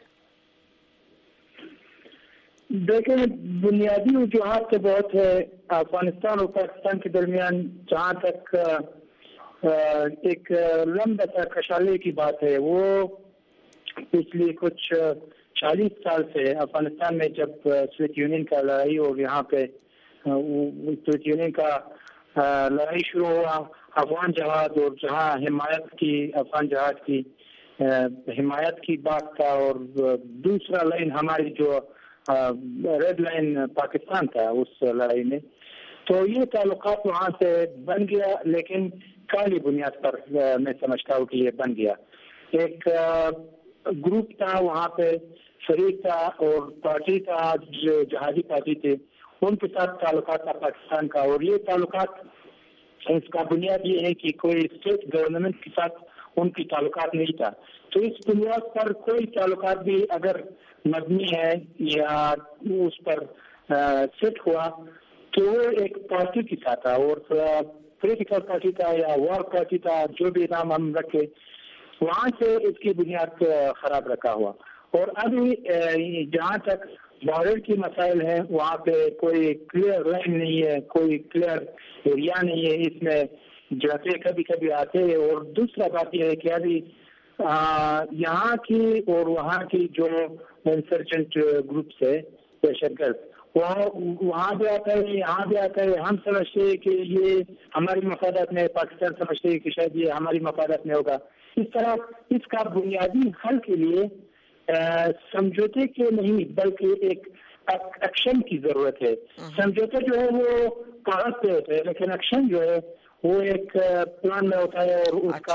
देखिए, बुनियादी वजूहात तो बहुत है अफगानिस्तान और पाकिस्तान के दरमियान। जहाँ तक एक लंबा सा कशाले की बात है, वो पिछले कुछ चालीस साल से अफगानिस्तान में जब सोवियत यूनियन का लड़ाई और यहाँ पे सोवियत यूनियन का लड़ाई शुरू हुआ, अफगान जहाद और जहाँ हिमायत की अफगान जहाद की हिमायत की बात था, और दूसरा लाइन हमारी जो रेड लाइन पाकिस्तान था उस लड़ाई में, तो ये ताल्लुकात वहाँ से बन गया, लेकिन काली बुनियाद पर मैं समझता हूँ कि ये बन गया। एक ग्रुप था वहाँ पे, शरीक था और पार्टी था जो जहादी पार्टी थे, उनके साथ ताल्लुकात था पाकिस्तान का, और ये ताल्लुकात इसका बुनियाद ये है कि कोई स्टेट गवर्नमेंट के साथ उनकी ताल्लुकात नहीं था। तो इस बुनियाद पर कोई ताल्लुकात भी अगर मबनी है या उस पर सेट हुआ, तो वो एक पार्टी के साथ था, और पॉलिटिकल पार्टी था या वॉर पार्टी था, जो भी नाम हम रखे, वहाँ से इसकी बुनियाद खराब रखा हुआ। और अभी जहाँ तक बॉर्डर की मसाइल हैं, वहाँ पे कोई क्लियर लाइन नहीं है, कोई क्लियर एरिया नहीं है, इसमें जाते कभी कभी आते हैं। और दूसरा बात यह है कि अभी यहाँ की और वहाँ की जो इंसर्जेंट ग्रुप है, दहशतगर्द, वहाँ वहाँ भी आता है, यहाँ भी आता है। हम समझते हैं कि ये हमारी मफादात में, पाकिस्तान समझते हैं कि शायद ये हमारी मफादात में होगा। इस तरह इसका बुनियादी हल के लिए समझौते के नहीं बल्कि एक एक्शन की जरूरत है। समझौते जो है वो कागज पे होते हैं, लेकिन एक्शन जो है वो एक प्लान में होता है, और उसका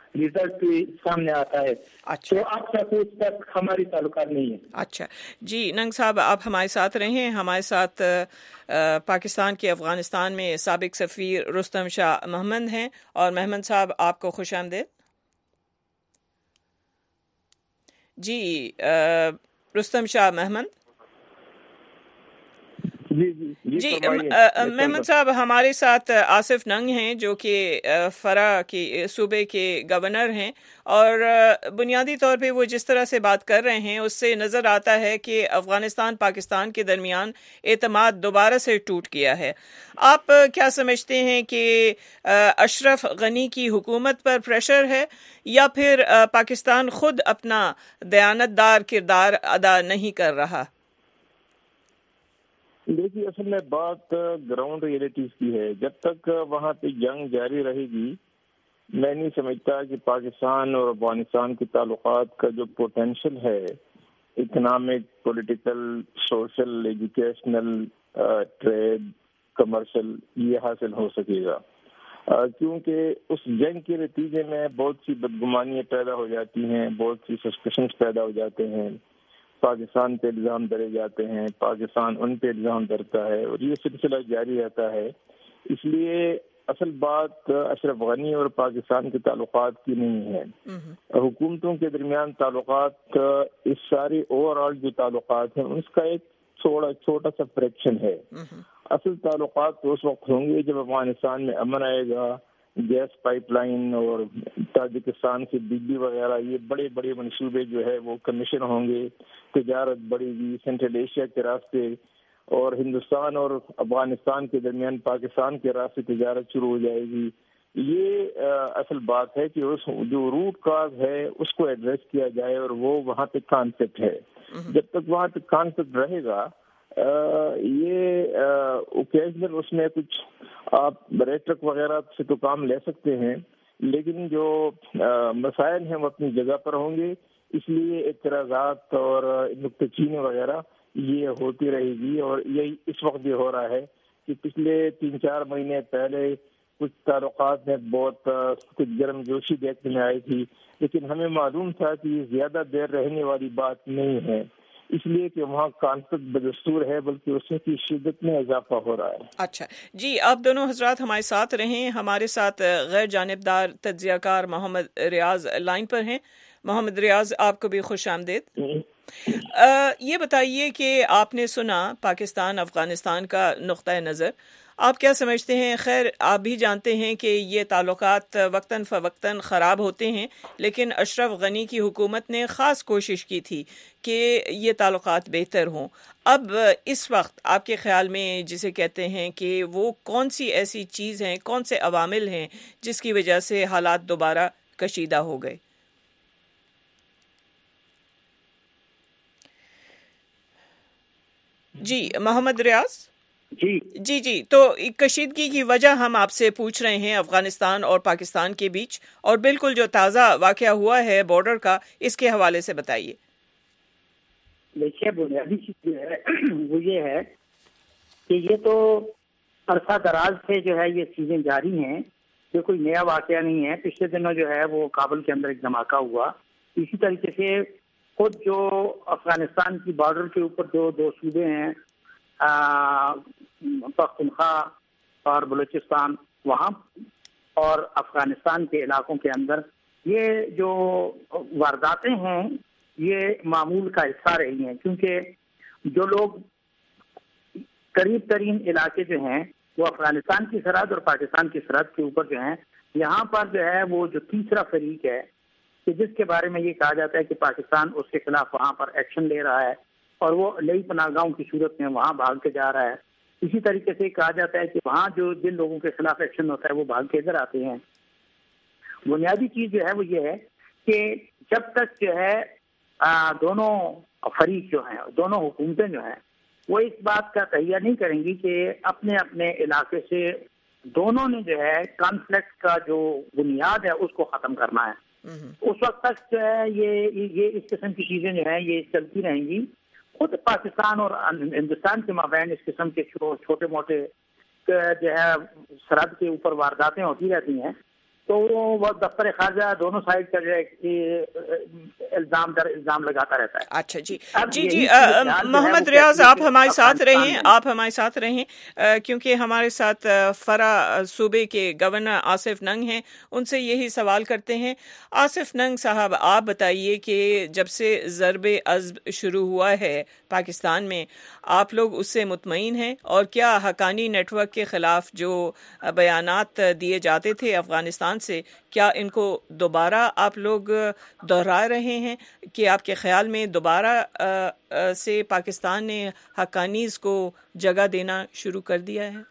रिजल्ट भी सामने आता है। अच्छा। तो अब तक उस तक हमारी ताल्लुकात नहीं है। अच्छा जी, नंग साहब आप हमारे साथ रहें। हमारे साथ आ, पाकिस्तान के अफगानिस्तान में साबिक सफ़ीर रुस्तम शाह महमद हैं, और महमद साहब आपको खुश आमदीद। जी आ, रुस्तम शाह महमद। जी जी जी, जी महमद साहब, हमारे साथ आसिफ नंग हैं जो कि फरा के सूबे के गवर्नर हैं, और बुनियादी तौर पे वो जिस तरह से बात कर रहे हैं उससे नज़र आता है कि अफ़गानिस्तान पाकिस्तान के दरमियान एतमाद दोबारा से टूट गया है। आप क्या समझते हैं कि अशरफ गनी की हुकूमत पर प्रेशर है, या फिर पाकिस्तान खुद अपना दयानतदार किरदार अदा नहीं कर रहा? देखिए, असल में बात ग्राउंड रियलिटीज की है। जब तक वहाँ पे जंग जारी रहेगी, मैं नहीं समझता कि पाकिस्तान और अफगानिस्तान के ताल्लुकात का जो पोटेंशियल है, economic, political, social, educational, trade, commercial, ये हासिल हो सकेगा। क्योंकि उस जंग के नतीजे में बहुत सी बदगुमानियाँ पैदा हो जाती हैं, बहुत सी सस्पेशंस पैदा हो जाते हैं, पाकिस्तान पे इल्ज़ाम धरे जाते हैं, पाकिस्तान उन पे इल्ज़ाम धरता है, और ये सिलसिला जारी रहता है। इसलिए असल बात अशरफ गनी और पाकिस्तान के ताल्लुकात की नहीं है। हुकूमतों के दरमियान ताल्लुकात इस सारी ओवरऑल जो ताल्लुकात हैं उसका एक थोड़ा छोटा सा फ्रैक्शन है। असल ताल्लुकात तो उस वक्त होंगे जब अफगानिस्तान में अमन आएगा, गैस पाइपलाइन और ताजिकिस्तान से बिजली वगैरह, ये बड़े बड़े मंसूबे जो है वो कमीशन होंगे, तिजारत बढ़ेगी सेंट्रल एशिया के रास्ते, और हिंदुस्तान और अफगानिस्तान के दरमियान पाकिस्तान के रास्ते तिजारत शुरू हो जाएगी। ये आ, असल बात है कि उस जो रूट काज है उसको एड्रेस किया जाए, और वो वहाँ पे कॉन्सेप्ट है। जब तक वहाँ पे कॉन्सेप्ट रहेगा, आ, ये ओकेजनल उसमें कुछ आप रेटरक वगैरह से तो काम ले सकते हैं, लेकिन जो आ, मसाइल हैं वो अपनी जगह पर होंगे। इसलिए एतराज़ात और नुक्तेचीनी वगैरह ये होती रहेगी, और यही इस वक्त भी हो रहा है कि पिछले तीन चार महीने पहले कुछ ताल्लुकात में बहुत कुछ गर्मजोशी देखने में आई थी, लेकिन हमें मालूम था कि ये ज्यादा देर रहने वाली बात नहीं है, इसलिए कि वहाँ कॉन्फ्लिक्ट बदस्तूर है, बल्कि उसमें की शिद्दत में इजाफा हो रहा है। अच्छा जी, आप दोनों हजरात हमारे साथ रहें। हमारे साथ गैर जानिबदार तज्जियाकार मोहम्मद रियाज लाइन पर हैं। मोहम्मद रियाज, आपको भी खुश आमदीद। ये बताइए कि आपने सुना पाकिस्तान अफगानिस्तान का नुक्ता नज़र, आप क्या समझते हैं? खैर आप भी जानते हैं कि ये ताल्लुकात वक्तन फ़वक्तन ख़राब होते हैं, लेकिन अशरफ गनी की हुकूमत ने ख़ास कोशिश की थी कि ये ताल्लुकात बेहतर हों। अब इस वक्त आपके ख़्याल में जिसे कहते हैं कि वो कौन सी ऐसी चीज़ हैं, कौन से अवामिल हैं जिसकी वजह से हालात दोबारा कशीदा हो गए? जी मोहम्मद रियाज। जी जी जी तो कशीदगी की वजह हम आपसे पूछ रहे हैं अफगानिस्तान और पाकिस्तान के बीच, और बिल्कुल जो ताज़ा वाक़या हुआ है बॉर्डर का, इसके हवाले से बताइए। देखिए, बुनियादी चीज़ जो है वो ये है कि ये तो अरसा दराज से जो है ये चीज़ें जारी हैं, ये कोई नया वाक़या नहीं है। पिछले दिनों जो है वो काबुल के अंदर एक धमाका हुआ। इसी तरीके से खुद जो अफगानिस्तान की बॉर्डर के ऊपर जो दो सूबे हैं, पख्तूनख्वा और बलूचिस्तान, वहाँ और अफगानिस्तान के इलाकों के अंदर ये जो वारदातें हैं ये मामूल का हिस्सा रही हैं, क्योंकि जो लोग करीब तरीन इलाके जो हैं वो अफगानिस्तान की सरहद और पाकिस्तान की सरहद के ऊपर जो हैं, यहाँ पर जो है वो जो तीसरा फरीक है कि जिसके बारे में ये कहा जाता है कि पाकिस्तान उसके खिलाफ वहाँ पर एक्शन ले रहा है और वो नई पनाहगाहों की सूरत में वहाँ भाग के जा रहा है। इसी तरीके से कहा जाता है कि वहाँ जो जिन लोगों के खिलाफ एक्शन होता है वो भाग के इधर आते हैं। बुनियादी चीज़ जो है वो ये है कि जब तक जो है आ, दोनों फरीक जो हैं, दोनों हुकूमतें जो हैं, वो इस बात का तहिया नहीं करेंगी कि अपने अपने इलाके से दोनों ने जो है कॉन्फ्लिक्ट का जो बुनियाद है उसको ख़त्म करना है, उस वक्त तक जो है ये ये इस किस्म की चीज़ें जो है ये चलती रहेंगी। खुद पाकिस्तान और हिंदुस्तान के माबैन इस किस्म के छोटे मोटे जो है सरहद के ऊपर वारदातें होती रहती हैं, تو وہ دفتر خارجہ دونوں سائڈ کا جو ہے الزام در الزام لگاتا رہتا ہے. اچھا جی جی جی محمد ریاض آپ ہمارے ساتھ رہیں آپ ہمارے ساتھ رہیں کیونکہ ہمارے ساتھ فرا صوبے کے گورنر آصف ننگ ہیں, ان سے یہی سوال کرتے ہیں. آصف ننگ صاحب, آپ بتائیے کہ جب سے ضرب عضب شروع ہوا ہے پاکستان میں, آپ لوگ اس سے مطمئن ہیں, اور کیا حقانی نیٹ ورک کے خلاف جو بیانات دیے جاتے تھے افغانستان سے, کیا ان کو دوبارہ آپ لوگ دہرا رہے ہیں کہ آپ کے خیال میں دوبارہ سے پاکستان نے حقانیز کو جگہ دینا شروع کر دیا ہے؟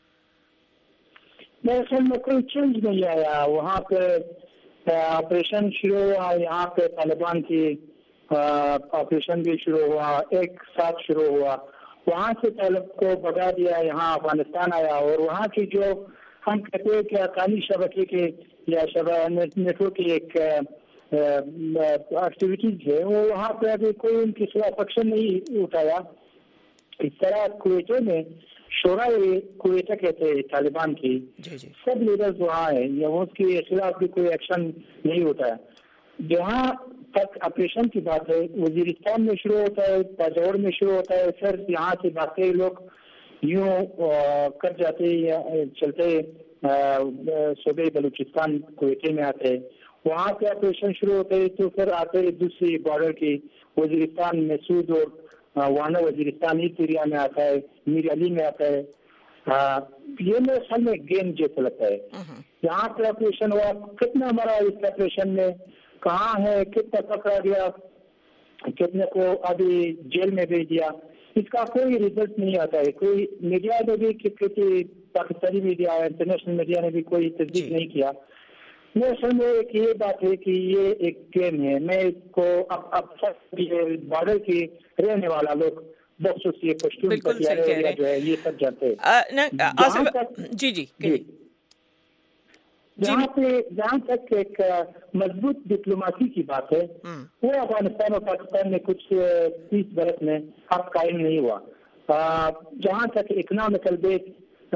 میرے خیال میں کوئی چینج نہیں آیا. وہاں پہ آپریشن شروع ہوا, یہاں پہ طالبان کی آپریشن بھی شروع ہوا, ایک ساتھ شروع ہوا. وہاں سے طالب کو بگا دیا, یہاں افغانستان آیا, اور وہاں کی جو ہم کہتے ہیں کہ حقانی شبکے کے یا نیٹ ورک کی ایک ایکٹیویٹیز ہے, وہ وہاں پہ ابھی کوئی ان کے خلاف ایکشن نہیں اٹھایا. اس طرح کویٹے میں شورائے کویٹا کہتے ہیں طالبان کی, سب لیڈرز وہاں ہیں, یا اس کے خلاف بھی کوئی ایکشن نہیں اٹھایا. جہاں تک آپریشن کی بات ہے, وزیرستان میں شروع ہوتا ہے, تاجوڑ میں شروع ہوتا ہے, پھر یہاں سے باقی لوگ یوں کر جاتے یا چلتے صوبے بلوچستان کویٹے میں آتے, وہاں سے آپریشن شروع ہوتے ہیں, تو پھر آتے دوسری بارڈر کی وزیرستان مسعود اور وانا وزیرستان ایسٹ ایریا میں آتا ہے, میر علی میں آتا ہے. یہ میرے خیال میں گیم جیسا لگتا ہے. یہاں پہ آپریشن ہوا, کتنا مرا اس آپریشن میں, کہاں ہے, کتنا پکڑا گیا, کتنے کو ابھی جیل میں بھیج دیا, اس کا کوئی ریزلٹ نہیں آتا ہے. کوئی میڈیا نے بھی, کسی پاکستانی میڈیا انٹرنیشنل میڈیا نے بھی کوئی تصدیق نہیں کیا. میرے خیال میں ایک یہ بات ہے کہ یہ ایک گیم ہے. میں اس کو اب اب بارڈر کی رہنے والا لوگ بخصوص یہ پشتون پٹیالہ جو ہے یہ سب جانتے ہیں. جی جی جہاں پہ جہاں تک ایک مضبوط ڈپلوماسی کی بات ہے, وہ افغانستان اور پاکستان میں کچھ تیس برس میں اب قائم نہیں ہوا. جہاں تک اکنامکل بیس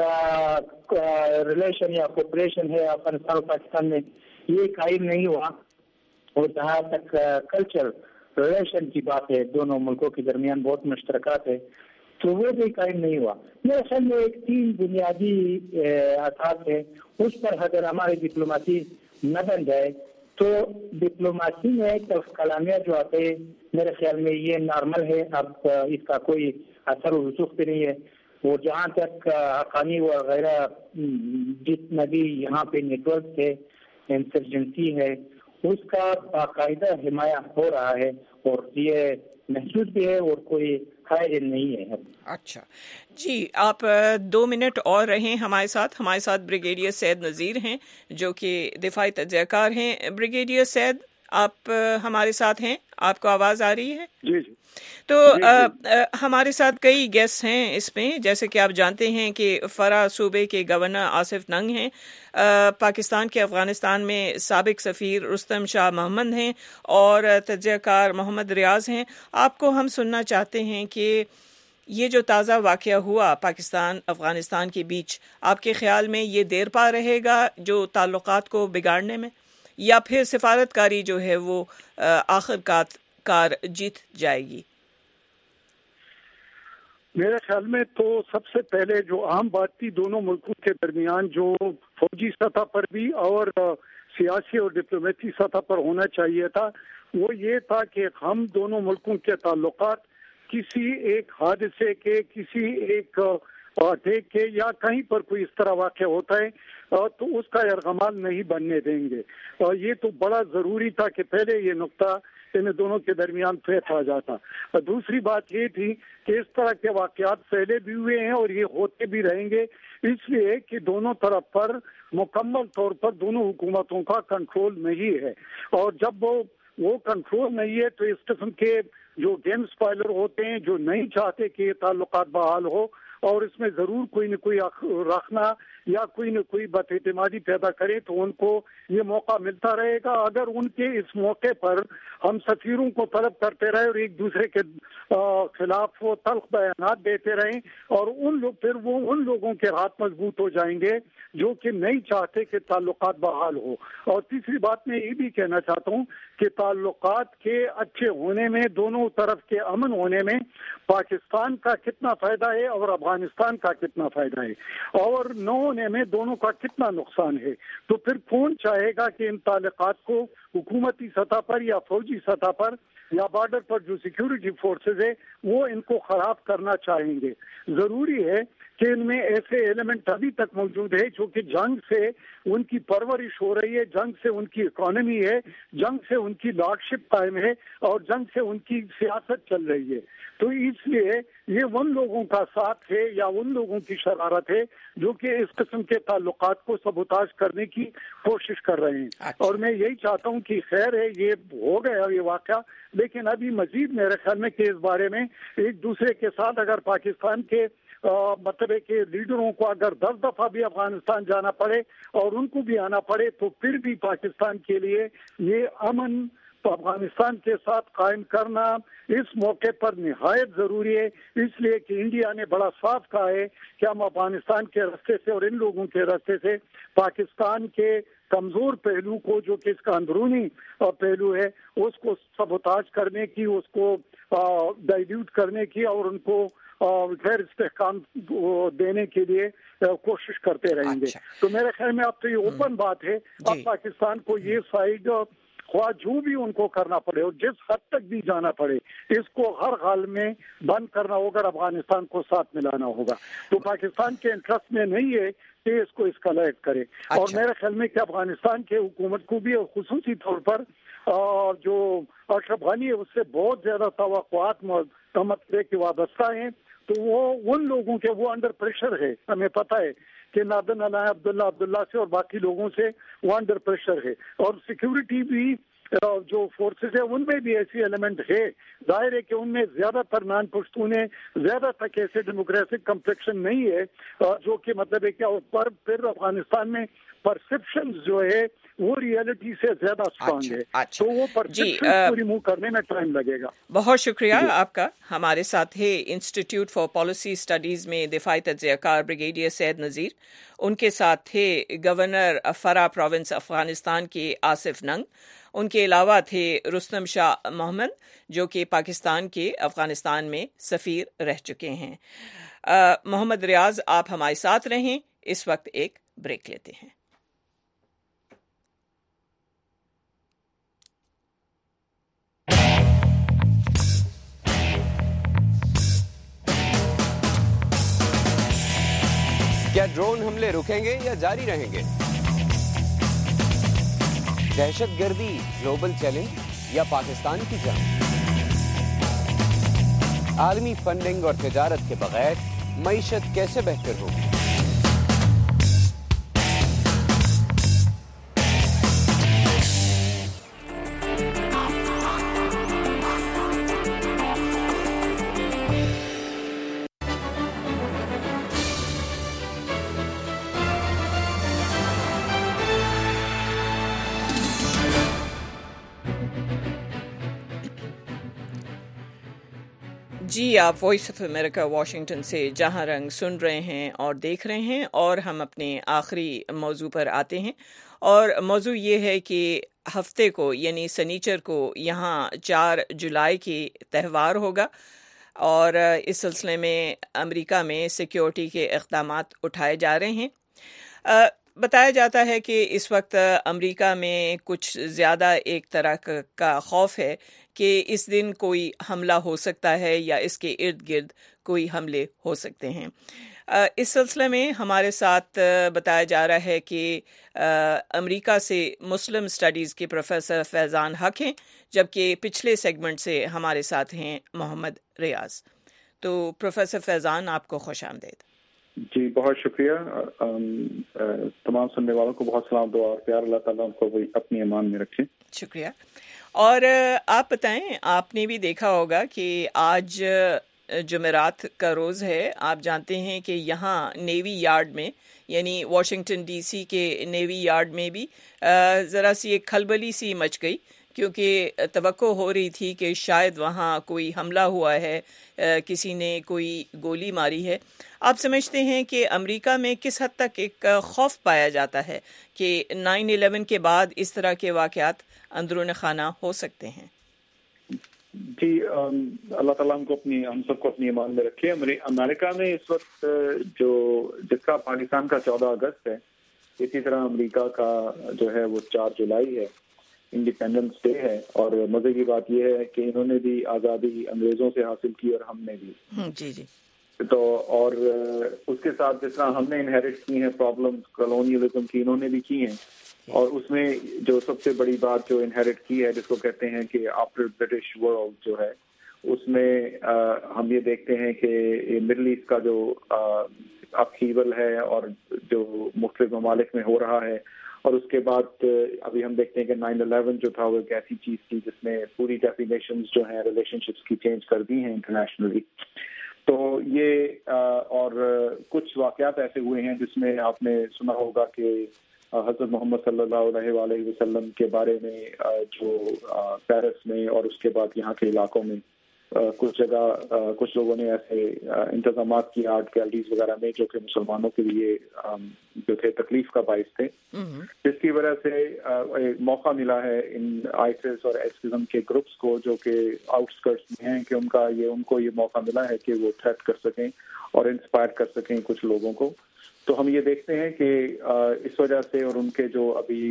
ریلیشن یا کوپریشن ہے افغانستان اور پاکستان میں, یہ قائم نہیں ہوا. اور جہاں تک کلچر ریلیشن کی بات ہے, دونوں ملکوں کے درمیان بہت مشترکات ہے, تو وہ بھی قائم نہیں ہوا. میرے خیال میں ایک تین بنیادی اثاث ہے, اس پر اگر ہماری ڈپلوماسی نہ بن جائے تو ڈپلوماسی میں طرف کلامیہ جو آتے ہیں, میرے خیال میں یہ نارمل ہے. اب اس کا کوئی اثر و رسوخ بھی نہیں ہے. اور جہاں تک حقانی وغیرہ جتنا بھی یہاں پہ نیٹ ورک ہے, انسرجنسی ہے, اس کا باقاعدہ حمایہ ہو رہا ہے, اور یہ محسوس بھی ہے, اور کوئی خیر نہیں ہے. اچھا جی, آپ دو منٹ اور رہیں ہمارے ساتھ. ہمارے ساتھ بریگیڈیئر سید نذیر ہیں جو کہ دفاعی تجزیہ کار ہیں. بریگیڈیئر سید, آپ ہمارے ساتھ ہیں, آپ کو آواز آ رہی ہے؟ جی جی. تو آ, آ, ہمارے ساتھ کئی گیسٹ ہیں اس میں, جیسے کہ آپ جانتے ہیں کہ فرا صوبے کے گورنر آصف ننگ ہیں, آ, پاکستان کے افغانستان میں سابق سفیر رستم شاہ محمد ہیں, اور تجزیہ کار محمد ریاض ہیں. آپ کو ہم سننا چاہتے ہیں کہ یہ جو تازہ واقعہ ہوا پاکستان افغانستان کے بیچ, آپ کے خیال میں یہ دیر پا رہے گا جو تعلقات کو بگاڑنے میں, یا پھر سفارت کاری جو ہے وہ آخر کار جیت جائے گی؟ میرے خیال میں تو سب سے پہلے جو عام بات تھی دونوں ملکوں کے درمیان, جو فوجی سطح پر بھی اور سیاسی اور ڈپلومیسی سطح پر ہونا چاہیے تھا, وہ یہ تھا کہ ہم دونوں ملکوں کے تعلقات کسی ایک حادثے کے, کسی ایک اٹیک کے یا کہیں پر کوئی اس طرح واقع ہوتا ہے تو اس کا یرغمال نہیں بننے دیں گے. اور یہ تو بڑا ضروری تھا کہ پہلے یہ نقطہ ان دونوں کے درمیان طے آ جاتا. دوسری بات یہ تھی کہ اس طرح کے واقعات پہلے بھی ہوئے ہیں اور یہ ہوتے بھی رہیں گے, اس لیے کہ دونوں طرف پر مکمل طور پر دونوں حکومتوں کا کنٹرول نہیں ہے. اور جب وہ وہ کنٹرول نہیں ہے تو اس قسم کے جو گیم اسپائلر ہوتے ہیں, جو نہیں چاہتے کہ یہ تعلقات بحال ہو, اور اس میں ضرور کوئی نہ کوئی رکھنا یا کوئی نہ کوئی بد اعتمادی پیدا کرے تو ان کو یہ موقع ملتا رہے گا. اگر ان کے اس موقع پر ہم سفیروں کو طلب کرتے رہے اور ایک دوسرے کے خلاف وہ تلخ بیانات دیتے رہیں اور ان لوگ پھر وہ ان لوگوں کے ہاتھ مضبوط ہو جائیں گے جو کہ نہیں چاہتے کہ تعلقات بحال ہو. اور تیسری بات میں یہ بھی کہنا چاہتا ہوں کہ تعلقات کے اچھے ہونے میں، دونوں طرف کے امن ہونے میں پاکستان کا کتنا فائدہ ہے اور افغانستان کا کتنا فائدہ ہے، اور نہ ہونے میں دونوں کا کتنا نقصان ہے. تو پھر کون چاہے گا کہ ان تعلقات کو حکومتی سطح پر یا فوجی سطح پر یا بارڈر پر جو سیکیورٹی فورسز ہے وہ ان کو خراب کرنا چاہیں گے. ضروری ہے کہ ان میں ایسے ایلیمنٹ ابھی تک موجود ہے جو کہ جنگ سے ان کی پرورش ہو رہی ہے، جنگ سے ان کی اکانومی ہے، جنگ سے ان کی لارڈشپ قائم ہے اور جنگ سے ان کی سیاست چل رہی ہے. تو اس لیے یہ ان لوگوں کا ساتھ ہے یا ان لوگوں کی شرارت ہے جو کہ اس قسم کے تعلقات کو سبوتاژ کرنے کی کوشش کر رہے ہیں. اور میں یہی چاہتا ہوں کہ خیر ہے یہ ہو گیا یہ واقعہ، لیکن ابھی مزید میرے خیال میں کہ اس بارے میں ایک دوسرے کے ساتھ اگر پاکستان کے مطلب ہے کہ لیڈروں کو اگر دس دفعہ بھی افغانستان جانا پڑے اور ان کو بھی آنا پڑے تو پھر بھی پاکستان کے لیے یہ امن افغانستان کے ساتھ قائم کرنا اس موقع پر نہایت ضروری ہے. اس لیے کہ انڈیا نے بڑا صاف کہا ہے کہ ہم افغانستان کے راستے سے اور ان لوگوں کے راستے سے پاکستان کے کمزور پہلو کو جو کہ اس کا اندرونی پہلو ہے اس کو سبوتاژ کرنے کی، اس کو ڈائلیوٹ کرنے کی اور ان کو غیر استحکام دینے کے لیے کوشش کرتے رہیں گے. تو میرے خیال میں اب تو یہ اوپن بات ہے، اب پاکستان کو یہ سائڈ خواہ جو بھی ان کو کرنا پڑے اور جس حد تک بھی جانا پڑے اس کو ہر حال میں بند کرنا ہوگا، افغانستان کو ساتھ ملانا ہوگا. تو پاکستان کے انٹرسٹ میں نہیں ہے کہ اس کو اسکلیٹ کرے. اور میرے خیال میں کہ افغانستان کے حکومت کو بھی اور خصوصی طور پر اور جو اشرف غنی ہے اس سے بہت زیادہ توقعات مطلب کہ وابستہ ہیں. تو وہ ان لوگوں کے وہ انڈر پریشر ہے، ہمیں پتہ ہے کہ نادن علیہ عبداللہ عبداللہ سے اور باقی لوگوں سے وہ انڈر پریشر ہے. اور سیکیورٹی بھی جو فورسز ہیں ان میں بھی ایسی ایلیمنٹ ہے. ظاہر ہے کہ ان میں زیادہ تر نان پشتون ہیں، زیادہ تک ایسے ڈیموکریٹک کمپلیکشن نہیں ہے جو کہ مطلب ہے کہ پر پھر افغانستان میں پرسپشن جو ہے وہ ریئلٹی سے زیادہ اسٹرانگ ہے. تو وہ پرسپشن کو ریموو کرنے میں ٹائم لگے گا. بہت شکریہ آپ کا. ہمارے ساتھ ہے انسٹیٹیوٹ فار پالیسی اسٹڈیز میں دفاعی تجزیہ کار بریگیڈیئر سید نذیر. ان کے ساتھ تھے گورنر فرا پروونس افغانستان کے آصف ننگ. ان کے علاوہ تھے رستم شاہ محمد جو کہ پاکستان کے افغانستان میں سفیر رہ چکے ہیں. محمد ریاض آپ ہمارے ساتھ رہیں. اس وقت ایک بریک لیتے ہیں. کیا ڈرون حملے رکیں گے یا جاری رہیں گے؟ دہشت گردی گلوبل چیلنج یا پاکستان کی جنگ؟ عالمی فنڈنگ اور تجارت کے بغیر معیشت کیسے بہتر ہوگی؟ جی آپ وائس آف امریکہ واشنگٹن سے جہاں رنگ سن رہے ہیں اور دیکھ رہے ہیں، اور ہم اپنے آخری موضوع پر آتے ہیں. اور موضوع یہ ہے کہ ہفتے کو یعنی سنیچر کو یہاں چار جولائی کی تہوار ہوگا، اور اس سلسلے میں امریکہ میں سیکیورٹی کے اقدامات اٹھائے جا رہے ہیں. بتایا جاتا ہے کہ اس وقت امریکہ میں کچھ زیادہ ایک طرح کا خوف ہے کہ اس دن کوئی حملہ ہو سکتا ہے یا اس کے ارد گرد کوئی حملے ہو سکتے ہیں. اس سلسلے میں ہمارے ساتھ بتایا جا رہا ہے کہ امریکہ سے مسلم اسٹڈیز کے پروفیسر فیضان حق ہیں، جبکہ پچھلے سیگمنٹ سے ہمارے ساتھ ہیں محمد ریاض. تو پروفیسر فیضان آپ کو خوش آمدید. جی بہت شکریہ. تمام سننے والوں کو بہت سلام دعا اور پیار. اللہ تعالیٰ ان کو اپنی امان میں رکھے. شکریہ. اور آپ بتائیں، آپ نے بھی دیکھا ہوگا کہ آج جمعرات کا روز ہے. آپ جانتے ہیں کہ یہاں نیوی یارڈ میں یعنی واشنگٹن ڈی سی کے نیوی یارڈ میں بھی ذرا سی ایک کھلبلی سی مچ گئی کیونکہ توقع ہو رہی تھی کہ شاید وہاں کوئی حملہ ہوا ہے, کسی نے کوئی گولی ماری ہے. آپ سمجھتے ہیں کہ امریکہ میں کس حد تک ایک خوف پایا جاتا ہے کہ نائن الیون کے بعد اس طرح کے واقعات اندرون خانہ ہو سکتے ہیں؟ جی اللہ تعالیٰ ہم کو اپنی ہم سب کو اپنی ایمان میں رکھے. امریکہ میں اس وقت جو جس کا پاکستان کا چودہ اگست ہے, اسی طرح امریکہ کا جو ہے وہ چار جولائی ہے, انڈیپینڈنس ڈے ہے. اور مزے کی بات یہ ہے کہ انہوں نے بھی آزادی انگریزوں سے حاصل کی اور ہم نے بھی. جی جی. تو اور اس کے ساتھ جس طرح ہم نے انہیرٹ کی ہیں پرابلم کالونیلزم کی, انہوں نے بھی کی ہیں. اور اس میں جو سب سے بڑی بات جو انہیرٹ کی ہے جس کو کہتے ہیں کہ آفٹر برٹش ورلڈ جو ہے, اس میں ہم یہ دیکھتے ہیں کہ مڈل ایسٹ کا جو اپہیول ہے اور جو مختلف ممالک میں ہو رہا ہے, اور اس کے بعد ابھی ہم دیکھتے ہیں کہ نائن الیون جو تھا وہ ایک ایسی چیز تھی جس نے پوری ڈیفینیشنز جو ہیں ریلیشن شپس کی چینج کر دی ہیں انٹرنیشنلی. تو یہ اور کچھ واقعات ایسے ہوئے ہیں جس میں آپ نے سنا ہوگا کہ حضرت محمد صلی اللہ علیہ وآلہ وسلم کے بارے میں جو پیرس میں اور اس کے بعد یہاں کے علاقوں میں کچھ جگہ کچھ لوگوں نے ایسے انتظامات کیے آرٹ گیلریز وغیرہ میں جو کہ مسلمانوں کے لیے جو تھے تکلیف کا باعث تھے, جس کی وجہ سے موقع ملا ہے ان آئیسس اور ایکسٹریزم کے گروپس کو جو کہ آؤٹ اسکرٹس میں ہیں کہ ان کا یہ ان کو یہ موقع ملا ہے کہ وہ تھریٹ کر سکیں اور انسپائر کر سکیں کچھ لوگوں کو. تو ہم یہ دیکھتے ہیں کہ اس وجہ سے اور ان کے جو ابھی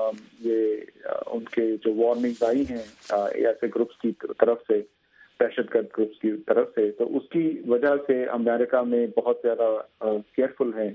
یہ ان کے جو وارننگز آئی ہیں ایسے گروپس کی طرف سے, دہشت گرد گروپس کی طرف سے, تو اس کی وجہ سے امریکہ میں بہت زیادہ کیئرفل ہیں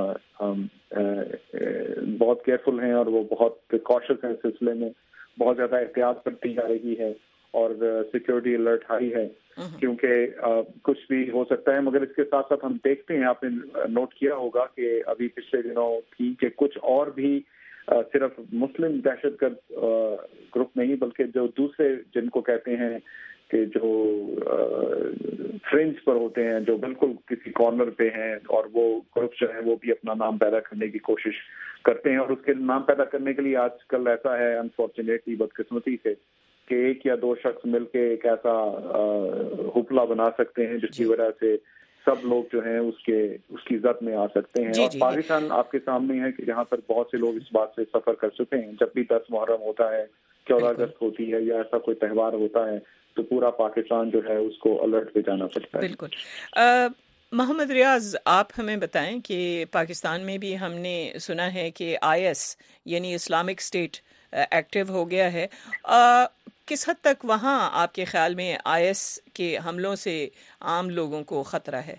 بہت کیئرفل ہیں اور وہ بہت کاشس ہیں اس سلسلے میں, بہت زیادہ احتیاط برتی جا رہی ہے اور سیکورٹی الرٹ ہائی ہے کیونکہ کچھ بھی ہو سکتا ہے. مگر اس کے ساتھ ساتھ ہم دیکھتے ہیں, آپ نے نوٹ کیا ہوگا کہ ابھی پچھلے دنوں تھی کہ کچھ اور بھی صرف مسلم دہشت گرد گروپ نہیں بلکہ جو دوسرے جن کو کہتے ہیں کہ جو فرنج پر ہوتے ہیں, جو بالکل کسی کارنر پہ ہیں, اور وہ گروپ جو ہیں وہ بھی اپنا نام پیدا کرنے کی کوشش کرتے ہیں. اور اس کے نام پیدا کرنے کے لیے آج کل ایسا ہے انفارچونیٹلی بدقسمتی سے کہ ایک یا دو شخص مل کے ایک ایسا حفلہ بنا سکتے ہیں جس کی وجہ سے سب لوگ جو ہیں اس کے اس کی زد میں آ سکتے ہیں. اور پاکستان آپ کے سامنے ہے کہ جہاں پر بہت سے لوگ اس بات سے سفر کر چکے ہیں. جب بھی دس محرم ہوتا ہے, چودہ اگست ہوتی ہے یا ایسا کوئی تہوار ہوتا ہے, تو پورا پاکستان جو ہے اس کو الرٹ پہ جانا پڑتا ہے. بالکل. محمد ریاض, آپ ہمیں بتائیں کہ پاکستان میں بھی ہم نے سنا ہے کہ آئی ایس یعنی اسلامک اسٹیٹ ایکٹیو ہو گیا ہے. کس حد تک وہاں آپ کے خیال میں آئی ایس کے حملوں سے عام لوگوں کو خطرہ ہے؟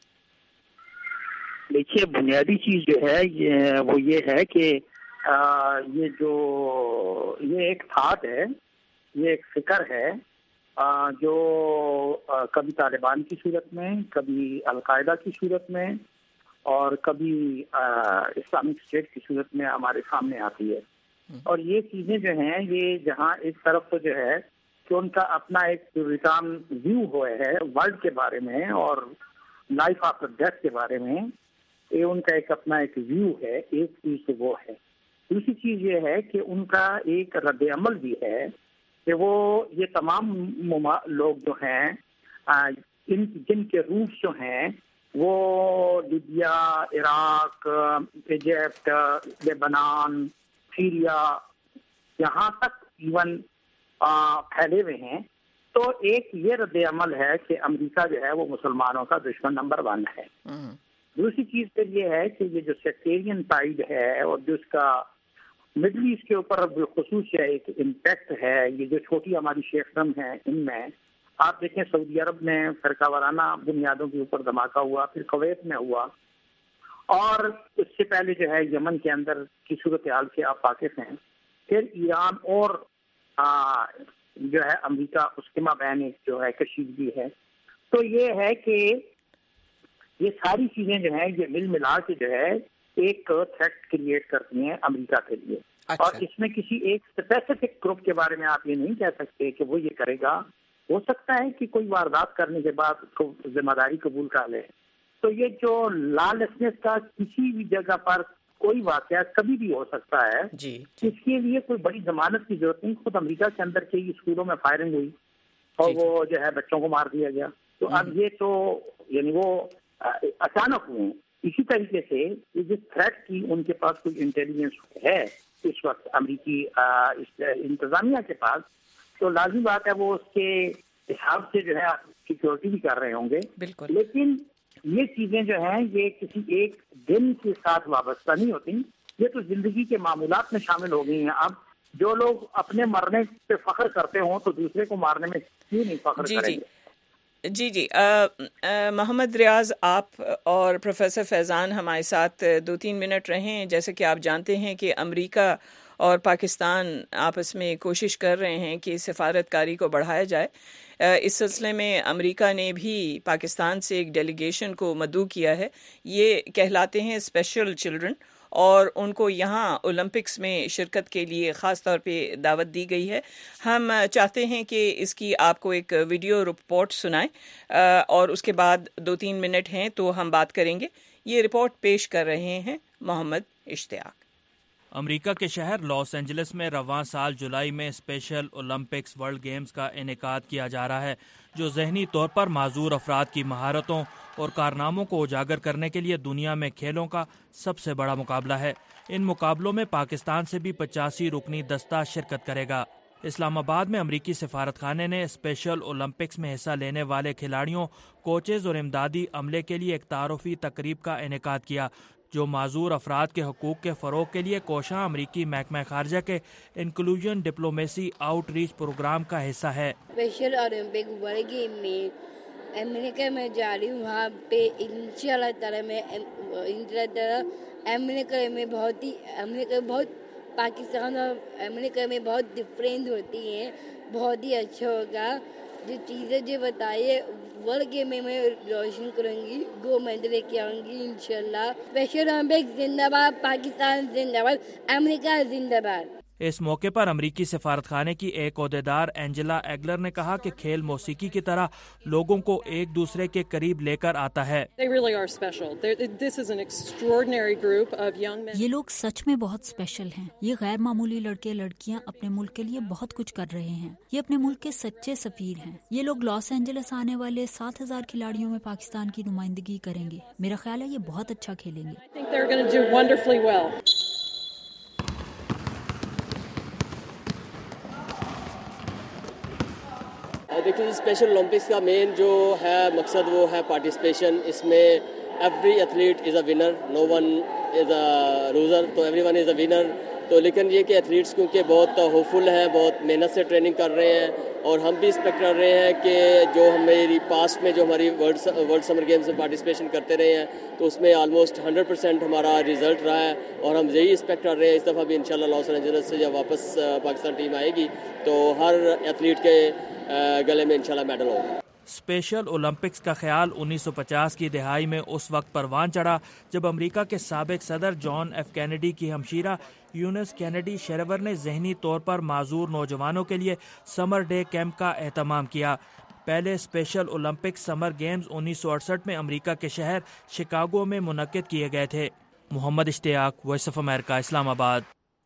دیکھیے, بنیادی چیز جو ہے یہ وہ یہ ہے کہ یہ جو یہ ایک تھاٹ ہے, یہ ایک فکر ہے جو کبھی طالبان کی صورت میں, کبھی القاعدہ کی صورت میں اور کبھی اسلامک اسٹیٹ کی صورت میں ہمارے سامنے آتی ہے. اور یہ چیزیں جو ہیں یہ جہاں ایک طرف تو جو ہے کہ ان کا اپنا ایک ریٹرن ویو ہوئے ہے ورلڈ کے بارے میں اور لائف آفٹر ڈیتھ کے بارے میں, یہ ان کا ایک اپنا ایک ویو ہے. ایک چیز وہ ہے. دوسری چیز یہ ہے کہ ان کا ایک رد عمل بھی ہے کہ وہ یہ تمام لوگ جو ہیں ان جن کے روٹس جو ہیں وہ Libya, Iraq, Egypt, Lebanon, Syria, یہاں تک ایون پھیلے ہوئے ہیں. تو ایک یہ رد عمل ہے کہ امریکہ جو ہے وہ مسلمانوں کا دشمن نمبر ون ہے. دوسری چیز پھر یہ ہے کہ یہ جو سیکٹیرین ٹائیڈ ہے اور جو اس کا مڈل ایسٹ کے اوپر بالخصوص ایک امپیکٹ ہے, یہ جو چھوٹی ہماری شیخدم ہے ان میں آپ دیکھیں سعودی عرب میں فرقہ وارانہ بنیادوں کے اوپر دھماکہ ہوا, پھر کویت میں ہوا, اور اس سے پہلے جو ہے یمن کے اندر کی صورتحال سے آپ واقف ہیں. پھر ایران اور آ, جو ہے امریکہ اس کے مابین جو ہے کشیدگی ہے. تو یہ ہے کہ یہ ساری چیزیں جو ہیں یہ مل ملا کے جو ہے ایک تھریٹ کریٹ کرتی ہیں امریکہ کے لیے. اچھا. اور اس میں کسی ایک اسپیسیفک گروپ کے بارے میں آپ یہ نہیں کہہ سکتے کہ وہ یہ کرے گا ہو سکتا ہے کہ کوئی واردات کرنے کے بعد اس کو ذمہ داری قبول کر لے. تو یہ جو لا لیسنس کا کسی بھی جگہ پر کوئی واقعہ کبھی بھی ہو سکتا ہے جی اس کے لیے کوئی بڑی ضمانت کی ضرورت نہیں. خود امریکہ کے اندر کے اسکولوں میں فائرنگ ہوئی اور وہ جو ہے بچوں کو مار دیا گیا. تو اب یہ تو یعنی وہ اچانک ہوئے. اسی طریقے سے جس تھریٹ کی ان کے پاس کوئی انٹیلیجنس ہے اس وقت امریکی انتظامیہ کے پاس, تو لازمی بات ہے وہ اس کے حساب سے جو ہے سیکورٹی بھی کر رہے ہوں گے. بالکل. لیکن یہ چیزیں جو ہیں یہ کسی ایک دن کے ساتھ وابستہ نہیں ہوتی, یہ تو زندگی کے معمولات میں شامل ہو گئی ہیں. اب جو لوگ اپنے مرنے پہ فخر کرتے ہوں تو دوسرے کو مارنے میں کیوں نہیں فخر جی کریں جی گے. جی جی آ, آ, محمد ریاض, آپ اور پروفیسر فیضان ہمارے ساتھ دو تین منٹ رہے ہیں. جیسے کہ آپ جانتے ہیں کہ امریکہ اور پاکستان آپس میں کوشش کر رہے ہیں کہ سفارت کاری کو بڑھایا جائے. اس سلسلے میں امریکہ نے بھی پاکستان سے ایک ڈیلیگیشن کو مدعو کیا ہے. یہ کہلاتے ہیں اسپیشل چلڈرن, اور ان کو یہاں اولمپکس میں شرکت کے لیے خاص طور پہ دعوت دی گئی ہے. ہم چاہتے ہیں کہ اس کی آپ کو ایک ویڈیو رپورٹ سنائیں اور اس کے بعد دو تین منٹ ہیں تو ہم بات کریں گے. یہ رپورٹ پیش کر رہے ہیں محمد اشتیاق. امریکہ کے شہر لاس اینجلس میں رواں سال جولائی میں اسپیشل اولمپکس ورلڈ گیمز کا انعقاد کیا جا رہا ہے, جو ذہنی طور پر معذور افراد کی مہارتوں اور کارناموں کو اجاگر کرنے کے لیے دنیا میں کھیلوں کا سب سے بڑا مقابلہ ہے. ان مقابلوں میں پاکستان سے بھی پچاسی رکنی دستہ شرکت کرے گا. اسلام آباد میں امریکی سفارت خانے نے اسپیشل اولمپکس میں حصہ لینے والے کھلاڑیوں, کوچز اور امدادی عملے کے لیے ایک تعارفی تقریب کا انعقاد کیا, جو معذور افراد کے حقوق کے فروغ کے لیے کوشاں امریکی محکمہ خارجہ کے inclusion diplomacy outreach programme کا حصہ ہے. اسپیشل اولمپک ورلڈ گیم میں امریکہ میں جا رہی ہوں, وہاں پہ انشاءاللہ تعالی میں انشاءاللہ تعالی امریکہ میں بہت ہی امریکہ بہت پاکستان اور امریکہ میں بہت ڈفرینس ہوتی ہیں, بہت ہی اچھا ہوگا. جو چیزیں جو بتائیے ورلڈ گیم میں میں روشن کروں گی, گو میڈل لے کے آؤں گی انشاءاللہ. اسپیشل اولمپک زندہ باد, پاکستان زندہ باد, امریکہ زندہ باد. اس موقع پر امریکی سفارت خانے کی ایک عہدیدار اینجلا ایگلر نے کہا کہ کھیل موسیقی کی طرح لوگوں کو ایک دوسرے کے قریب لے کر آتا ہے. یہ لوگ سچ میں بہت اسپیشل ہیں. یہ غیر معمولی لڑکے لڑکیاں اپنے ملک کے لیے بہت کچھ کر رہے ہیں. یہ اپنے ملک کے سچے سفیر ہیں. یہ لوگ لاس اینجلس آنے والے سات ہزار کھلاڑیوں میں پاکستان کی نمائندگی کریں گے. میرا خیال ہے یہ بہت اچھا کھیلیں گے. دیکھیے اسپیشل اولمپکس کا مین جو ہے مقصد وہ ہے پارٹیسپیشن. اس میں every athlete is a winner, no one is a loser, تو every one is a winner. تو لیکن یہ کہ ایتھلیٹس کیونکہ بہت ہوپ فل ہیں, بہت محنت سے ٹریننگ کر رہے ہیں, اور ہم بھی ایکسپیکٹ کر رہے ہیں کہ جو ہماری پاسٹ میں جو ہماری ورلڈ ورلڈ سمر گیمز میں پارٹیسپیشن کرتے رہے ہیں تو اس میں آلموسٹ ہنڈریڈ پرسینٹ ہمارا رزلٹ رہا ہے, اور ہم یہی ایکسپیکٹ کر رہے ہیں اس دفعہ بھی انشاءاللہ لاس اینجلس سے جب واپس پاکستان ٹیم آئے گی تو ہر ایتھلیٹ کے گلے میں انشاءاللہ میڈل ہوگا. اسپیشل اولمپکس کا خیال انیس سو پچاس کی دہائی میں اس وقت پروان چڑھا جب امریکہ کے سابق صدر جان ایف کینیڈی کی ہمشیرہ یونس کینیڈی شیرور نے ذہنی طور پر معذور نوجوانوں کے لیے سمر ڈے کیمپ کا اہتمام کیا. پہلے اسپیشل اولمپکس سمر گیمز انیس سو اڑسٹھ میں امریکہ کے شہر شکاگو میں منعقد کیے گئے تھے. محمد اشتیاق, وائس آف امریکہ, اسلام آباد.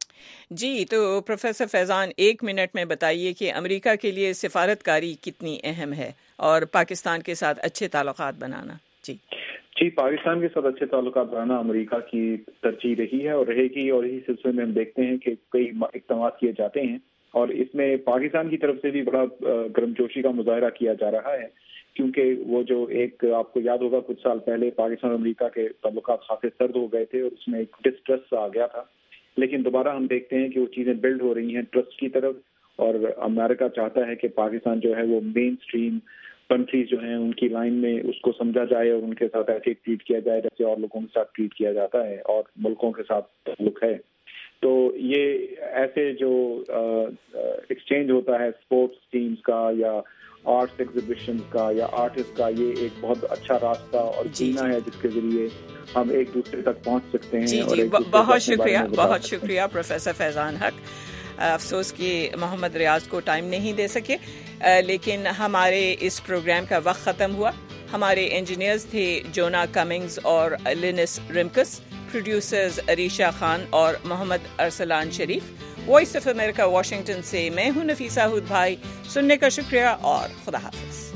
جی تو پروفیسر فیضان ایک منٹ میں بتائیے کہ امریکہ کے لیے سفارت کاری کتنی اہم ہے اور پاکستان کے ساتھ اچھے تعلقات بنانا. جی جی پاکستان کے ساتھ اچھے تعلقات بنانا امریکہ کی ترجیح رہی ہے اور رہے گی, اور اسی سلسلے میں ہم دیکھتے ہیں کہ کئی اقدامات کیے جاتے ہیں, اور اس میں پاکستان کی طرف سے بھی بڑا گرم جوشی کا مظاہرہ کیا جا رہا ہے, کیونکہ وہ جو ایک آپ کو یاد ہوگا کچھ سال پہلے پاکستان اور امریکہ کے تعلقات کافی سرد ہو گئے تھے اور اس میں ایک ڈسٹرس آ گیا تھا, لیکن دوبارہ ہم دیکھتے ہیں کہ وہ چیزیں بلڈ ہو رہی ہیں ٹرسٹ کی طرف, اور امریکہ چاہتا ہے کہ پاکستان جو ہے وہ مین اسٹریم کنٹریز جو ہیں ان کی لائن میں اس کو سمجھا جائے اور ان کے ساتھ ایسے ٹریٹ کیا جائے جیسے اور لوگوں کے ساتھ ٹریٹ کیا جاتا ہے اور ملکوں کے ساتھ تعلق ہے. تو یہ ایسے جو ایکسچینج ہوتا ہے اسپورٹس ٹیمز کا یا آرٹس ایگزیبیشن کا یا آرٹسٹ کا, یہ ایک بہت اچھا راستہ اور سینا ہے جس کے ذریعے ہم ایک دوسرے تک پہنچ سکتے ہیں. جی جی بہت شکریہ, بہت شکریہ پروفیسر فیضان حق. افسوس کہ محمد ریاض کو ٹائم نہیں دے سکے، لیکن ہمارے اس پروگرام کا وقت ختم ہوا. ہمارے انجینئرز تھے جونا کمنگز اور Lance Rimkus, producers Arisha Khan اور Muhammad Arsalan Sharif. Voice of America Washington سے میں ہوں نفیسہ ہود بھائی. سننے کا شکریہ اور خدا حافظ.